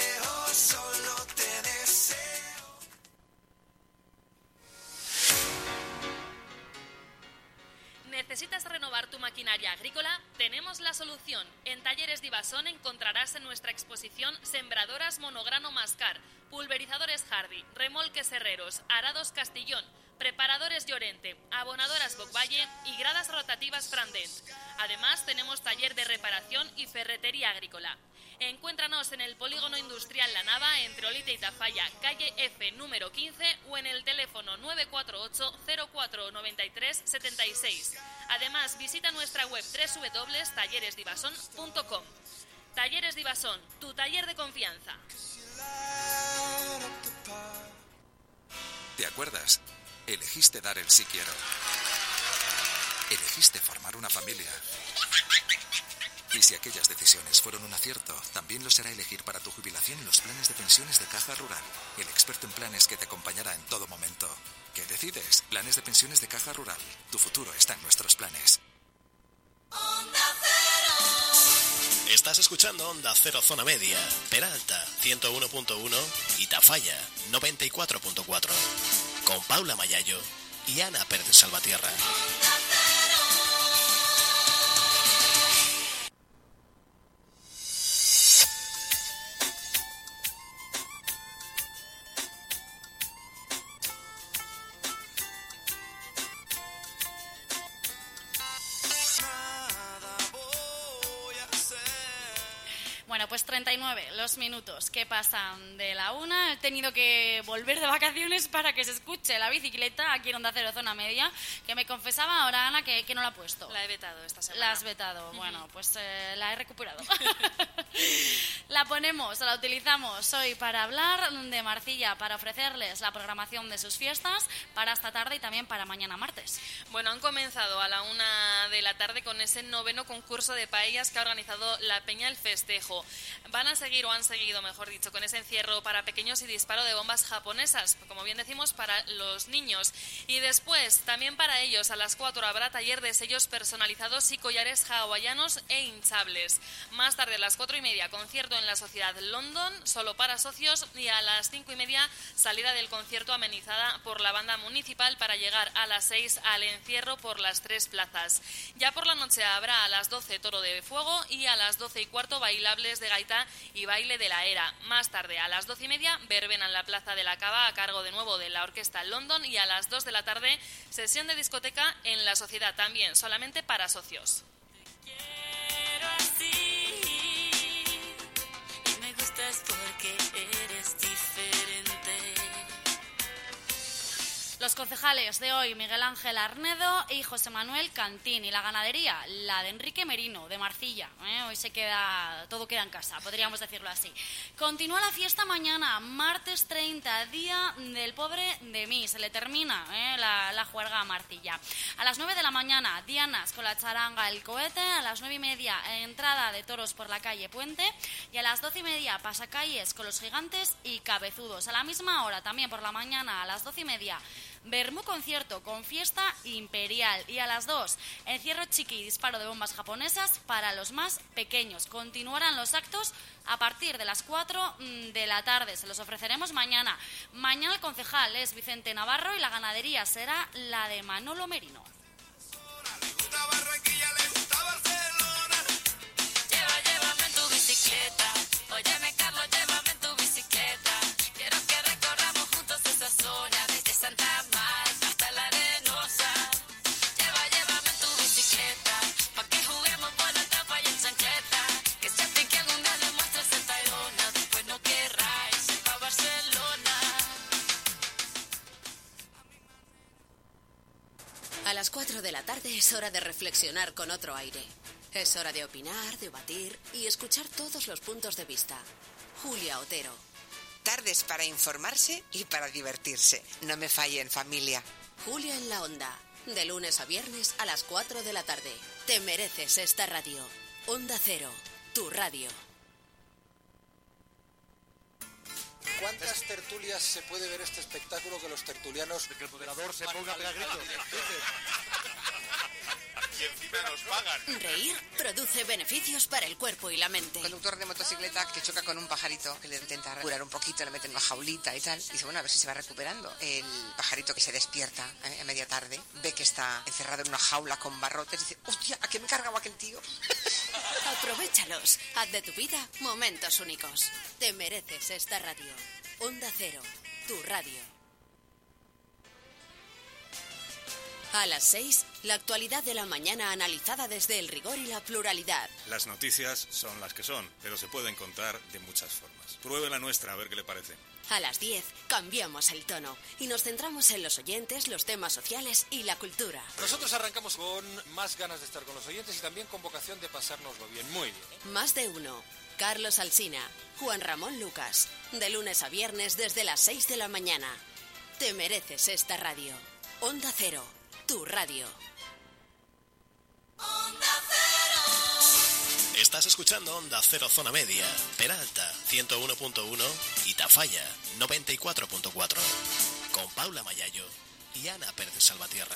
¿Necesitas renovar tu maquinaria agrícola? Tenemos la solución. En Talleres Divasón encontrarás en nuestra exposición sembradoras monograno Mascar, pulverizadores Hardy, remolques Herreros, arados Castillón, preparadores Llorente, abonadoras Bocvalle y gradas rotativas Frandent. Además, tenemos taller de reparación y ferretería agrícola. Encuéntranos en el Polígono Industrial La Nava, entre Olite y Tafalla, calle F número 15 o en el teléfono 948 04 93 76. Además, visita nuestra web www.talleresdivasón.com. Talleres Divasón, tu taller de confianza. ¿Te acuerdas? Elegiste dar el sí quiero. Elegiste formar una familia. Y si aquellas decisiones fueron un acierto, también lo será elegir para tu jubilación los planes de pensiones de Caja Rural, el experto en planes que te acompañará en todo momento. ¿Qué decides? Planes de pensiones de Caja Rural. Tu futuro está en nuestros planes. Estás escuchando Onda Cero Zona Media, Peralta 101.1 y Tafalla 94.4, con Paula Mayayo y Ana Pérez Salvatierra. Bueno, pues 39 los minutos que pasan de la 1. He tenido que volver de vacaciones para que se escuche la bicicleta aquí en Onda Cero Zona Media, que me confesaba ahora Ana que no la ha puesto. La he vetado esta semana. La has vetado. Bueno, pues la he recuperado. La ponemos, la utilizamos hoy para hablar de Marcilla, para ofrecerles la programación de sus fiestas para esta tarde y también para mañana martes. Bueno, han comenzado a la 1 de la tarde con ese 9º concurso de paellas que ha organizado la Peña El Festejo. Van a seguir, o han seguido, mejor dicho, con ese encierro para pequeños y disparo de bombas japonesas, como bien decimos, para los niños. Y después, también para ellos, a las 4 habrá taller de sellos personalizados y collares hawaianos e hinchables. Más tarde, a las 4:30, concierto en la Sociedad London, solo para socios, y a las 5:30, salida del concierto amenizada por la banda municipal para llegar a las 6 al encierro por las 3 plazas. Ya por la noche habrá a las 12 toro de fuego y a las 12:15 bailables de gaita y baile de la era. Más tarde, a las 12:30, verbena en la Plaza de la Cava a cargo de nuevo de la Orquesta London, y a las 2 de la tarde, sesión de discoteca en la Sociedad, también solamente para socios. Quiero así, y me gustas porque eres diferente. Los concejales de hoy, Miguel Ángel Arnedo y José Manuel Cantín. Y la ganadería, la de Enrique Merino, de Marcilla. Hoy todo queda en casa, podríamos decirlo así. Continúa la fiesta mañana, martes 30, día del pobre de mí. Se le termina la juerga a Marcilla. A las 9 de la mañana, dianas con la charanga El Cohete. A las 9:30, entrada de toros por la calle Puente. Y a las 12:30, pasacalles con los gigantes y cabezudos. A la misma hora, también por la mañana, a las 12:30, Bermú concierto con fiesta imperial. Y a las 2, encierro chiqui y disparo de bombas japonesas para los más pequeños. Continuarán los actos a partir de las 4 de la tarde. Se los ofreceremos mañana. Mañana el concejal es Vicente Navarro y la ganadería será la de Manolo Merino. Llévame en tu bicicleta. Óyeme, Carlos, llévame en tu bicicleta. Quiero que recorramos juntos esa zona desde Santa Marta hasta la Arenosa. Llévame en tu bicicleta, pa' que juguemos por la etapa y en chancleta. Que se te que algún día demuestres en Tayrona, después no querráis ir pa' Barcelona. A las 4 de la tarde es hora de reflexionar con otro aire. Es hora de opinar, debatir y escuchar todos los puntos de vista. Julia Otero. Tardes para informarse y para divertirse. No me fallen, familia. Julia en la Onda. De lunes a viernes a las 4 de la tarde. Te mereces esta radio. Onda Cero, tu radio. ¿Cuántas tertulias se puede ver este espectáculo que los tertulianos... De que el moderador se ponga a pegar gritos. Y encima nos pagan. Reír produce beneficios para el cuerpo y la mente. Conductor de motocicleta que choca con un pajarito, que le intenta curar un poquito, le mete en una jaulita y tal. Y dice, bueno, a ver si se va recuperando. El pajarito que se despierta a media tarde, ve que está encerrado en una jaula con barrotes, dice, hostia, ¿a qué me cargaba aquel tío? Aprovéchalos. Haz de tu vida momentos únicos. Te mereces esta radio. Onda Cero, tu radio. A las 6, la actualidad de la mañana analizada desde el rigor y la pluralidad. Las noticias son las que son, pero se pueden contar de muchas formas. Pruebe la nuestra, a ver qué le parece. A las 10, cambiamos el tono y nos centramos en los oyentes, los temas sociales y la cultura. Nosotros arrancamos con más ganas de estar con los oyentes y también con vocación de pasárnoslo bien. Muy bien. Más de uno. Carlos Alsina, Juan Ramón Lucas. De lunes a viernes desde las 6 de la mañana. Te mereces esta radio. Onda Cero, tu radio. Estás escuchando Onda Cero Zona Media, Peralta 101.1 y Tafalla 94.4, con Paula Mayayo y Ana Pérez Salvatierra.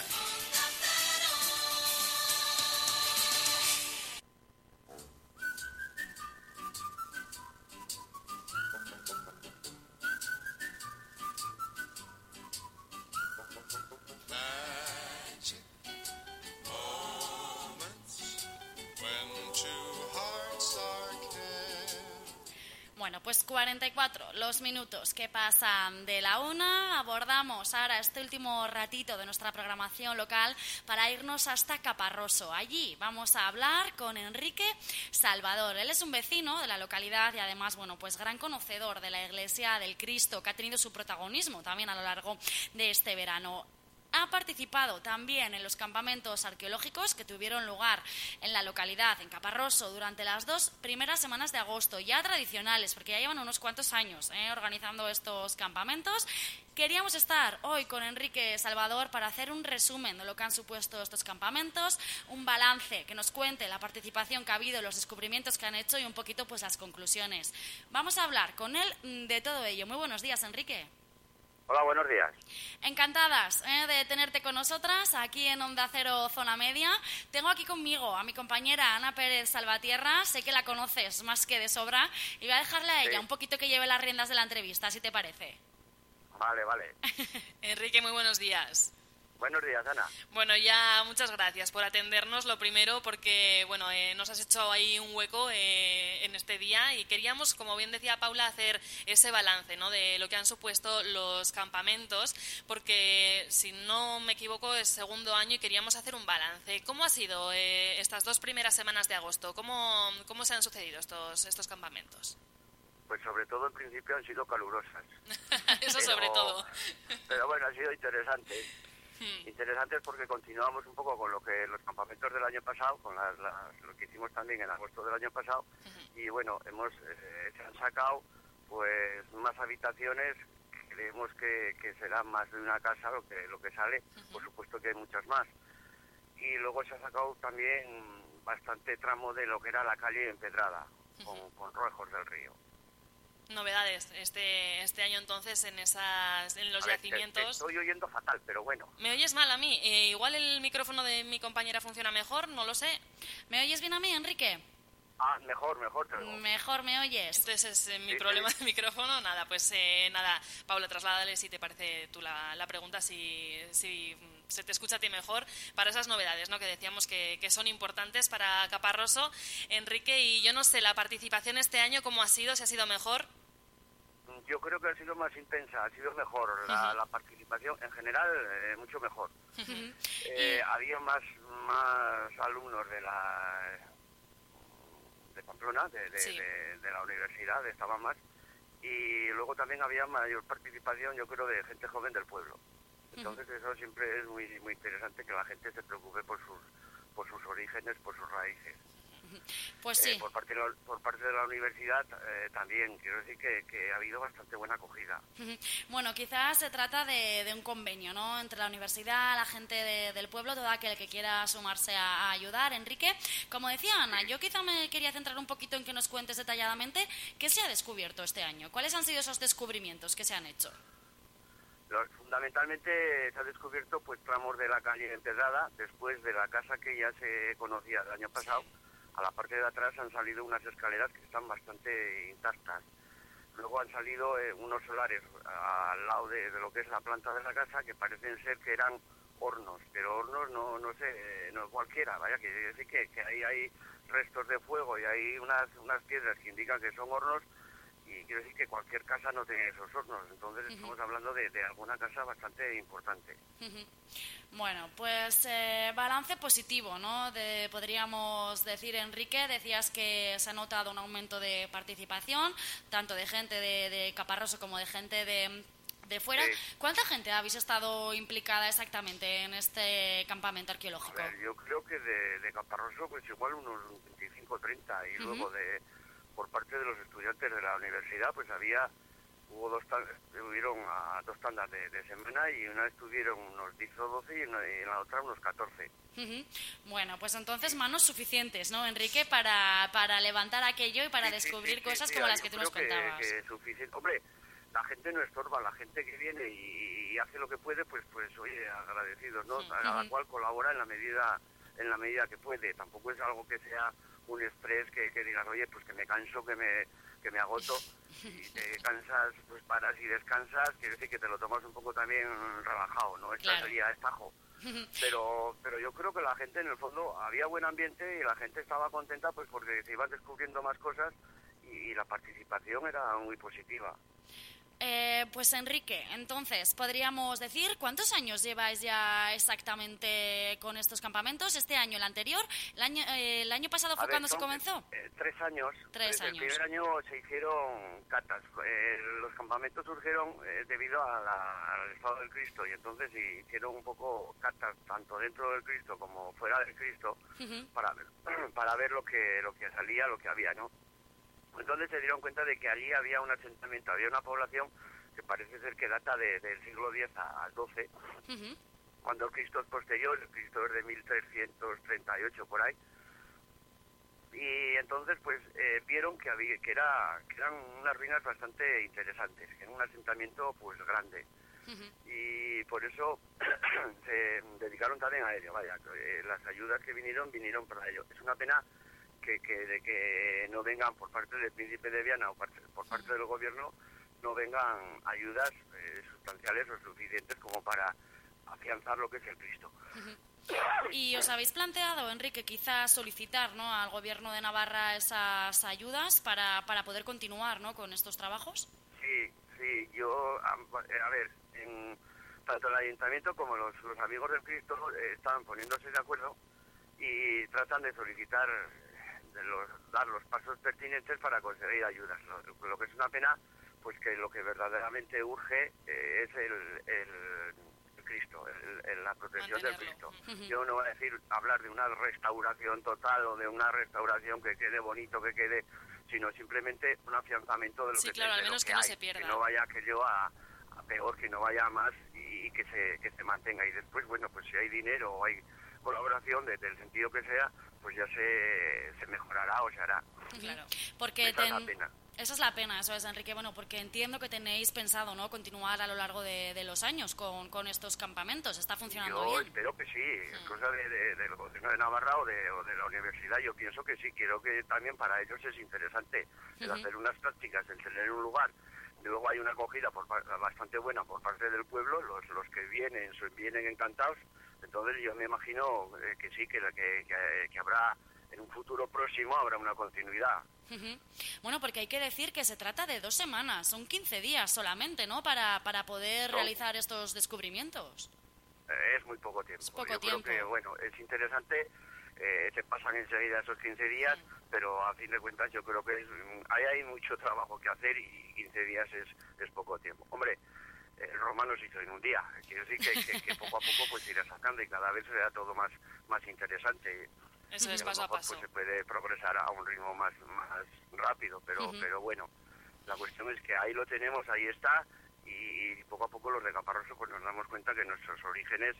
Bueno, pues 44 los minutos que pasan de la 1. Abordamos ahora este último ratito de nuestra programación local para irnos hasta Caparroso. Allí vamos a hablar con Enrique Salvador. Él es un vecino de la localidad y además, bueno, pues gran conocedor de la Iglesia del Cristo, que ha tenido su protagonismo también a lo largo de este verano. Ha participado también en los campamentos arqueológicos que tuvieron lugar en la localidad, en Caparroso, durante las 2 primeras semanas de agosto, ya tradicionales, porque ya llevan unos cuantos años organizando estos campamentos. Queríamos estar hoy con Enrique Salvador para hacer un resumen de lo que han supuesto estos campamentos, un balance, que nos cuente la participación que ha habido, los descubrimientos que han hecho y un poquito pues las conclusiones. Vamos a hablar con él de todo ello. Muy buenos días, Enrique. Hola, buenos días. Encantadas de tenerte con nosotras aquí en Onda Cero Zona Media. Tengo aquí conmigo a mi compañera Ana Pérez Salvatierra. Sé que la conoces más que de sobra y voy a dejarle a ella un poquito que lleve las riendas de la entrevista, si te parece. Vale, vale. Enrique, muy buenos días. Buenos días, Ana. Bueno, ya muchas gracias por atendernos, lo primero, porque bueno, nos has hecho ahí un hueco en este día y queríamos, como bien decía Paula, hacer ese balance, ¿no?, de lo que han supuesto los campamentos, porque si no me equivoco es segundo año y queríamos hacer un balance. ¿Cómo ha sido estas 2 primeras semanas de agosto? ¿Cómo se han sucedido estos campamentos? Pues sobre todo en principio han sido calurosas. Eso sobre todo. Pero bueno, ha sido interesante. Interesantes porque continuamos un poco con lo que los campamentos del año pasado, con lo que hicimos también en agosto del año pasado, y bueno, se han sacado pues más habitaciones. Creemos que será más de una casa lo que sale, por supuesto que hay muchas más. Y luego se ha sacado también bastante tramo de lo que era la calle empedrada, con Ruejos del Río. Novedades este año entonces en los yacimientos. Te estoy oyendo fatal, pero bueno. ¿Me oyes mal a mí? Igual el micrófono de mi compañera funciona mejor, no lo sé. ¿Me oyes bien a mí, Enrique? Mejor te oigo. Mejor me oyes. Entonces es mi problema de micrófono. Nada, pues nada, Paula, trasládale si te parece tú la pregunta, si se te escucha a ti mejor, para esas novedades, ¿no?, que decíamos que son importantes para Caparroso. Enrique, y yo no sé, la participación este año, ¿cómo ha sido? ¿Si ha sido mejor? Yo creo que ha sido más intensa, ha sido mejor. La participación en general, mucho mejor. Había más alumnos de Pamplona, de la universidad, estaban más. Y luego también había mayor participación, yo creo, de gente joven del pueblo. Entonces eso siempre es muy muy interesante, que la gente se preocupe por sus orígenes, por sus raíces. Pues sí. Por parte de la universidad también, quiero decir que ha habido bastante buena acogida. Bueno, quizás se trata de un convenio, ¿no?, entre la universidad, la gente del pueblo, todo aquel que quiera sumarse a ayudar. Enrique, como decía Ana, yo quizá me quería centrar un poquito en que nos cuentes detalladamente qué se ha descubierto este año, cuáles han sido esos descubrimientos que se han hecho. Fundamentalmente se ha descubierto pues tramos de la calle empedrada, después de la casa que ya se conocía el año pasado. A la parte de atrás han salido unas escaleras que están bastante intactas. Luego han salido unos solares al lado de lo que es la planta de la casa, que parecen ser que eran hornos, pero hornos no sé, no cualquiera, vaya, que decir que ahí hay restos de fuego y hay unas piedras que indican que son hornos, y quiero decir que cualquier casa no tiene esos hornos, entonces estamos hablando de alguna casa bastante importante. Bueno, pues balance positivo, ¿no? Podríamos decir, Enrique, decías que se ha notado un aumento de participación, tanto de gente de Caparroso como de gente de fuera. Sí. ¿Cuánta gente habéis estado implicada exactamente en este campamento arqueológico? A ver, yo creo que de Caparroso pues igual unos 25 o 30, y luego por parte de los estudiantes de la universidad pues había Hubieron a 2 tandas de semana y una vez tuvieron unos 10 o 12 y en la otra unos 14. Bueno, pues entonces manos suficientes, ¿no, Enrique, para levantar aquello y para descubrir cosas como las que tú nos contabas? Que es suficiente. Hombre, la gente no estorba, la gente que viene y hace lo que puede, pues oye, agradecidos, ¿no? Cada cual colabora en la medida que puede. Tampoco es algo que sea un estrés que digas, oye, pues que me canso, que me agoto, y te cansas, pues paras y descansas, quiere decir que te lo tomas un poco también relajado, ¿no? Esta sería estajo. Pero yo creo que la gente, en el fondo, había buen ambiente y la gente estaba contenta, pues porque se iban descubriendo más cosas y la participación era muy positiva. Pues Enrique, entonces, podríamos decir, ¿cuántos años lleváis ya exactamente con estos campamentos? ¿Este año, el anterior? ¿El año pasado fue cuando se comenzó? 3 años. 3 años. El primer año se hicieron catas. Los campamentos surgieron debido al estado del Cristo, y entonces hicieron un poco catas, tanto dentro del Cristo como fuera del Cristo, para ver lo que salía, lo que había, ¿no? Entonces se dieron cuenta de que allí había un asentamiento, había una población que parece ser que data del siglo X al XII, cuando el Cristo es posterior, el Cristo es de 1338 por ahí, y entonces pues vieron que eran unas ruinas bastante interesantes, que era un asentamiento pues grande, y por eso se dedicaron también a ello. Las ayudas que vinieron para ello. Es una pena que no vengan por parte del Príncipe de Viana o por parte del gobierno, no vengan ayudas sustanciales o suficientes como para afianzar lo que es el Cristo. ¿Y os habéis planteado, Enrique, quizás solicitar, ¿no, al gobierno de Navarra esas ayudas para poder continuar, ¿no, con estos trabajos? Sí, yo, a ver, tanto el ayuntamiento como los amigos del Cristo están poniéndose de acuerdo y tratan de solicitar, dar los pasos pertinentes para conseguir ayudas. Lo que es una pena, pues que lo que verdaderamente urge es el Cristo, la protección del Cristo. Yo no voy a hablar de una restauración total o de una restauración que quede bonito, que quede, sino simplemente un afianzamiento de lo que, al menos que no se pierda. Que no vaya aquello a peor, que no vaya a más y que se mantenga. Y después, bueno, pues si hay dinero o hay colaboración del sentido que sea, pues ya se mejorará o se hará. Claro, porque esa es la pena. Esa es la pena, eso es, Enrique. Bueno, porque entiendo que tenéis pensado, ¿no?, continuar a lo largo de los años con estos campamentos. ¿Está funcionando bien? Yo espero que sí. Es cosa del gobierno de Navarra o de la universidad. Yo pienso que sí. Quiero que también para ellos es interesante el hacer unas prácticas, el tener un lugar. Luego hay una acogida bastante buena por parte del pueblo. Los que vienen encantados. Entonces yo me imagino que sí, que habrá, en un futuro próximo, habrá una continuidad. Bueno, porque hay que decir que se trata de 2 semanas, son 15 días solamente, ¿no?, para poder realizar estos descubrimiento. Es muy poco tiempo. Creo que, bueno, es interesante, se pasan enseguida esos 15 días, pero a fin de cuentas yo creo que hay mucho trabajo que hacer y 15 días es poco tiempo. Hombre, el Roma no se hizo en un día, quiero decir que poco a poco pues irá sacando y cada vez será todo más interesante. Eso es paso a paso. Pues se puede progresar a un ritmo más rápido, pero bueno, la cuestión es que ahí lo tenemos, ahí está, y poco a poco los de Caparroso pues nos damos cuenta que nuestros orígenes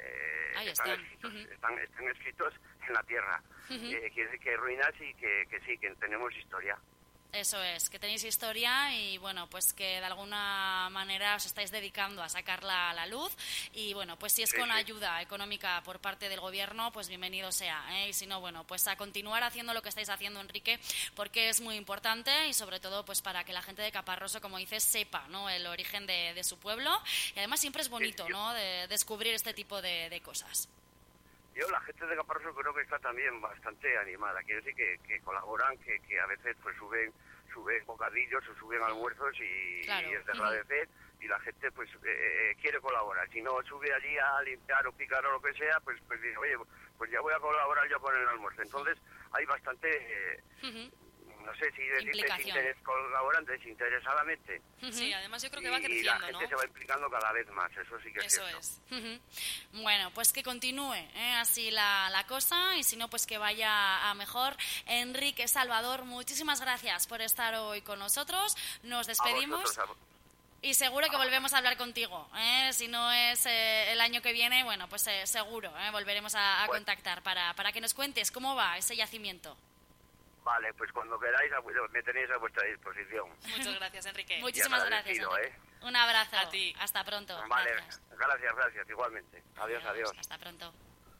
están escritos en la tierra. Quiere decir que hay ruinas y que sí, que tenemos historia. Eso es, que tenéis historia y, bueno, pues que de alguna manera os estáis dedicando a sacarla a la luz y, bueno, pues si es con ayuda económica por parte del gobierno, pues bienvenido sea, ¿eh? Y si no, bueno, pues a continuar haciendo lo que estáis haciendo, Enrique, porque es muy importante y sobre todo pues para que la gente de Caparroso, como dices, sepa, ¿no?, el origen de su pueblo y además siempre es bonito, ¿no?, de descubrir este tipo de cosas. La gente de Caparroso creo que está también bastante animada. Quiero decir que colaboran, que a veces pues suben bocadillos o suben almuerzos y es de agradecer. Y la gente pues quiere colaborar. Si no sube allí a limpiar o picar o lo que sea, pues dice, oye, pues ya voy a colaborar yo con el almuerzo. Entonces hay bastante... no sé si decirte colaboran desinteresadamente. Sí, además yo creo que va creciendo, y la gente se va implicando cada vez más, eso sí que es cierto. Bueno, pues que continúe así la cosa y si no, pues que vaya a mejor. Enrique, Salvador, muchísimas gracias por estar hoy con nosotros. Nos despedimos. Y seguro que volvemos a hablar contigo, ¿eh? Si no es el año que viene, bueno, pues seguro, volveremos a contactar para que nos cuentes cómo va ese yacimiento. Vale, pues cuando queráis me tenéis a vuestra disposición. Muchas gracias, Enrique. Muchísimas gracias, Enrique. Un abrazo. A ti. Hasta pronto. Vale, gracias, igualmente. Adiós. Hasta pronto.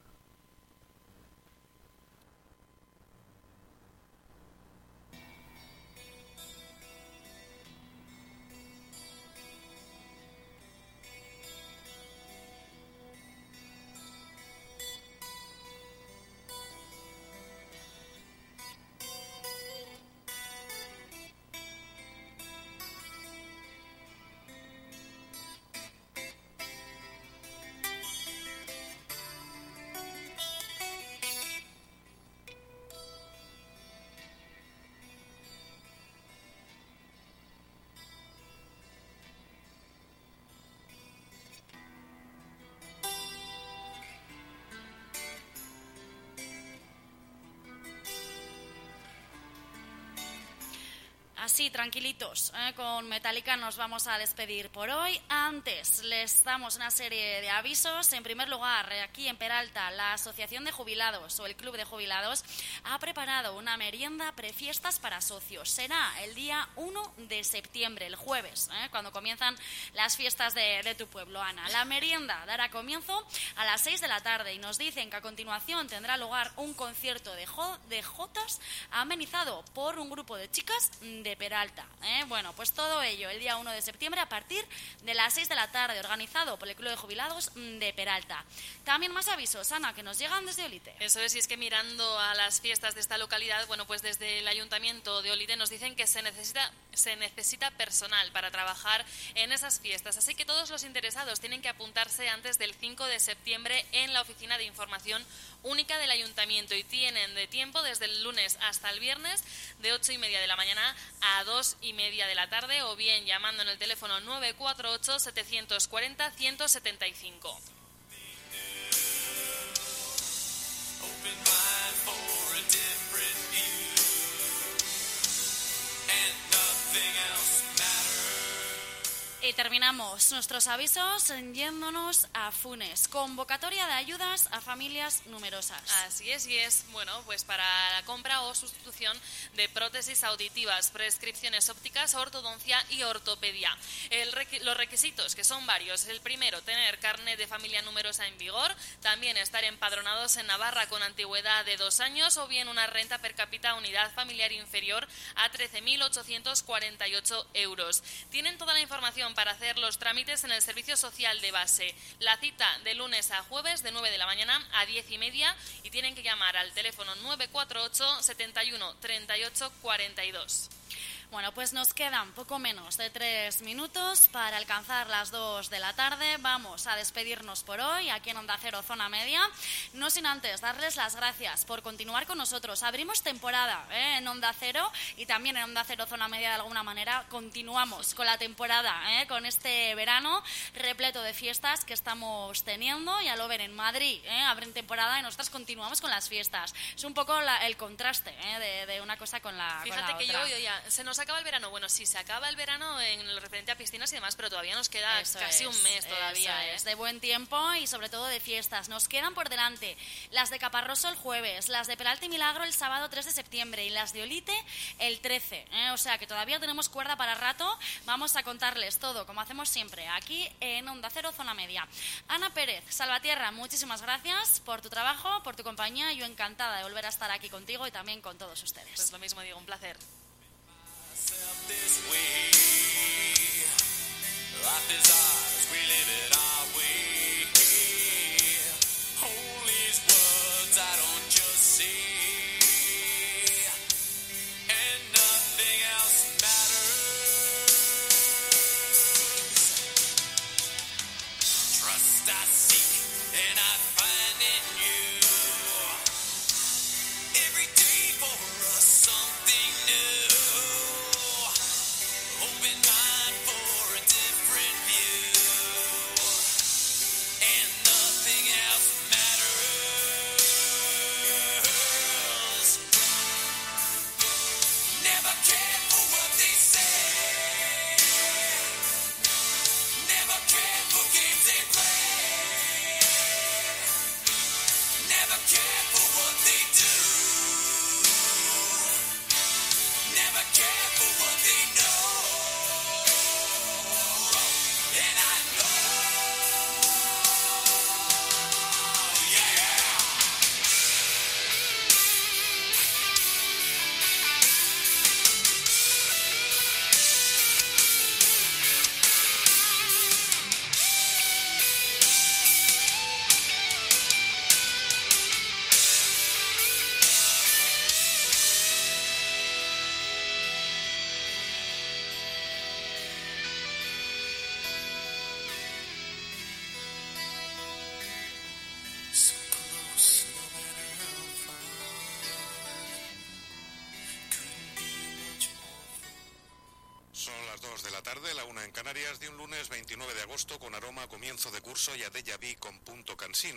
Así, tranquilitos, con Metallica nos vamos a despedir por hoy. Antes les damos una serie de avisos. En primer lugar, aquí en Peralta, la Asociación de Jubilados o el Club de Jubilados ha preparado una merienda prefiestas para socios. Será el día 1 de septiembre, el jueves, cuando comienzan las fiestas de tu pueblo, Ana. La merienda dará comienzo a las 6 de la tarde y nos dicen que a continuación tendrá lugar un concierto de jotas amenizado por un grupo de chicas de Peralta. Bueno, pues todo ello el día 1 de septiembre a partir de las 6 de la tarde, organizado por el Club de Jubilados de Peralta. También más avisos, Ana, que nos llegan desde Olite. Eso es, y es que mirando a las fiestas de esta localidad, bueno, pues desde el Ayuntamiento de Olite nos dicen que se necesita personal para trabajar en esas fiestas, así que todos los interesados tienen que apuntarse antes del 5 de septiembre en la Oficina de Información Única del Ayuntamiento y tienen de tiempo desde el lunes hasta el viernes de 8:30 de la mañana a 2:30 de la tarde o bien llamando en el teléfono 948 740 175. Y terminamos nuestros avisos yéndonos a Funes. Convocatoria de ayudas a familias numerosas. Así es, y es, bueno, pues para la compra o sustitución de prótesis auditivas, prescripciones ópticas, ortodoncia y ortopedia. Los requisitos, que son varios. El primero, tener carnet de familia numerosa en vigor. También estar empadronados en Navarra con antigüedad de 2 años o bien una renta per cápita unidad familiar inferior a 13.848 euros. Tienen toda la información para hacer los trámites en el Servicio Social de Base. La cita de lunes a jueves de 9 de la mañana a 10:30 y tienen que llamar al teléfono 948 71 38 42. Bueno, pues nos quedan poco menos de 3 minutos para alcanzar las 2 de la tarde. Vamos a despedirnos por hoy aquí en Onda Cero Zona Media. No sin antes darles las gracias por continuar con nosotros. Abrimos temporada en Onda Cero y también en Onda Cero Zona Media de alguna manera continuamos con la temporada, con este verano repleto de fiestas que estamos teniendo. Ya lo ven, en Madrid abren temporada y nosotros continuamos con las fiestas. Es un poco el contraste de una cosa con la Fíjate con la que otra. yo ya se nos acaba el verano. Bueno, sí, se acaba el verano en lo referente a piscinas y demás, pero todavía nos queda casi un mes todavía. Es de buen tiempo y sobre todo de fiestas. Nos quedan por delante las de Caparroso el jueves, las de Peralta y Milagro el sábado 3 de septiembre y las de Olite el 13. O sea que todavía tenemos cuerda para rato. Vamos a contarles todo, como hacemos siempre, aquí en Onda Cero Zona Media. Ana Pérez, Salvatierra, muchísimas gracias por tu trabajo, por tu compañía. Yo encantada de volver a estar aquí contigo y también con todos ustedes. Pues lo mismo digo, un placer. This way, life is ours, we live it our way. Hold these words I don't just say, and nothing else matters. Trust I seek, and I find in you. Every day for us something new. Open mind for a different view. 2 de la tarde, la 1 en Canarias, de un lunes 29 de agosto con aroma a comienzo de curso y a déjà vu con punto cansino.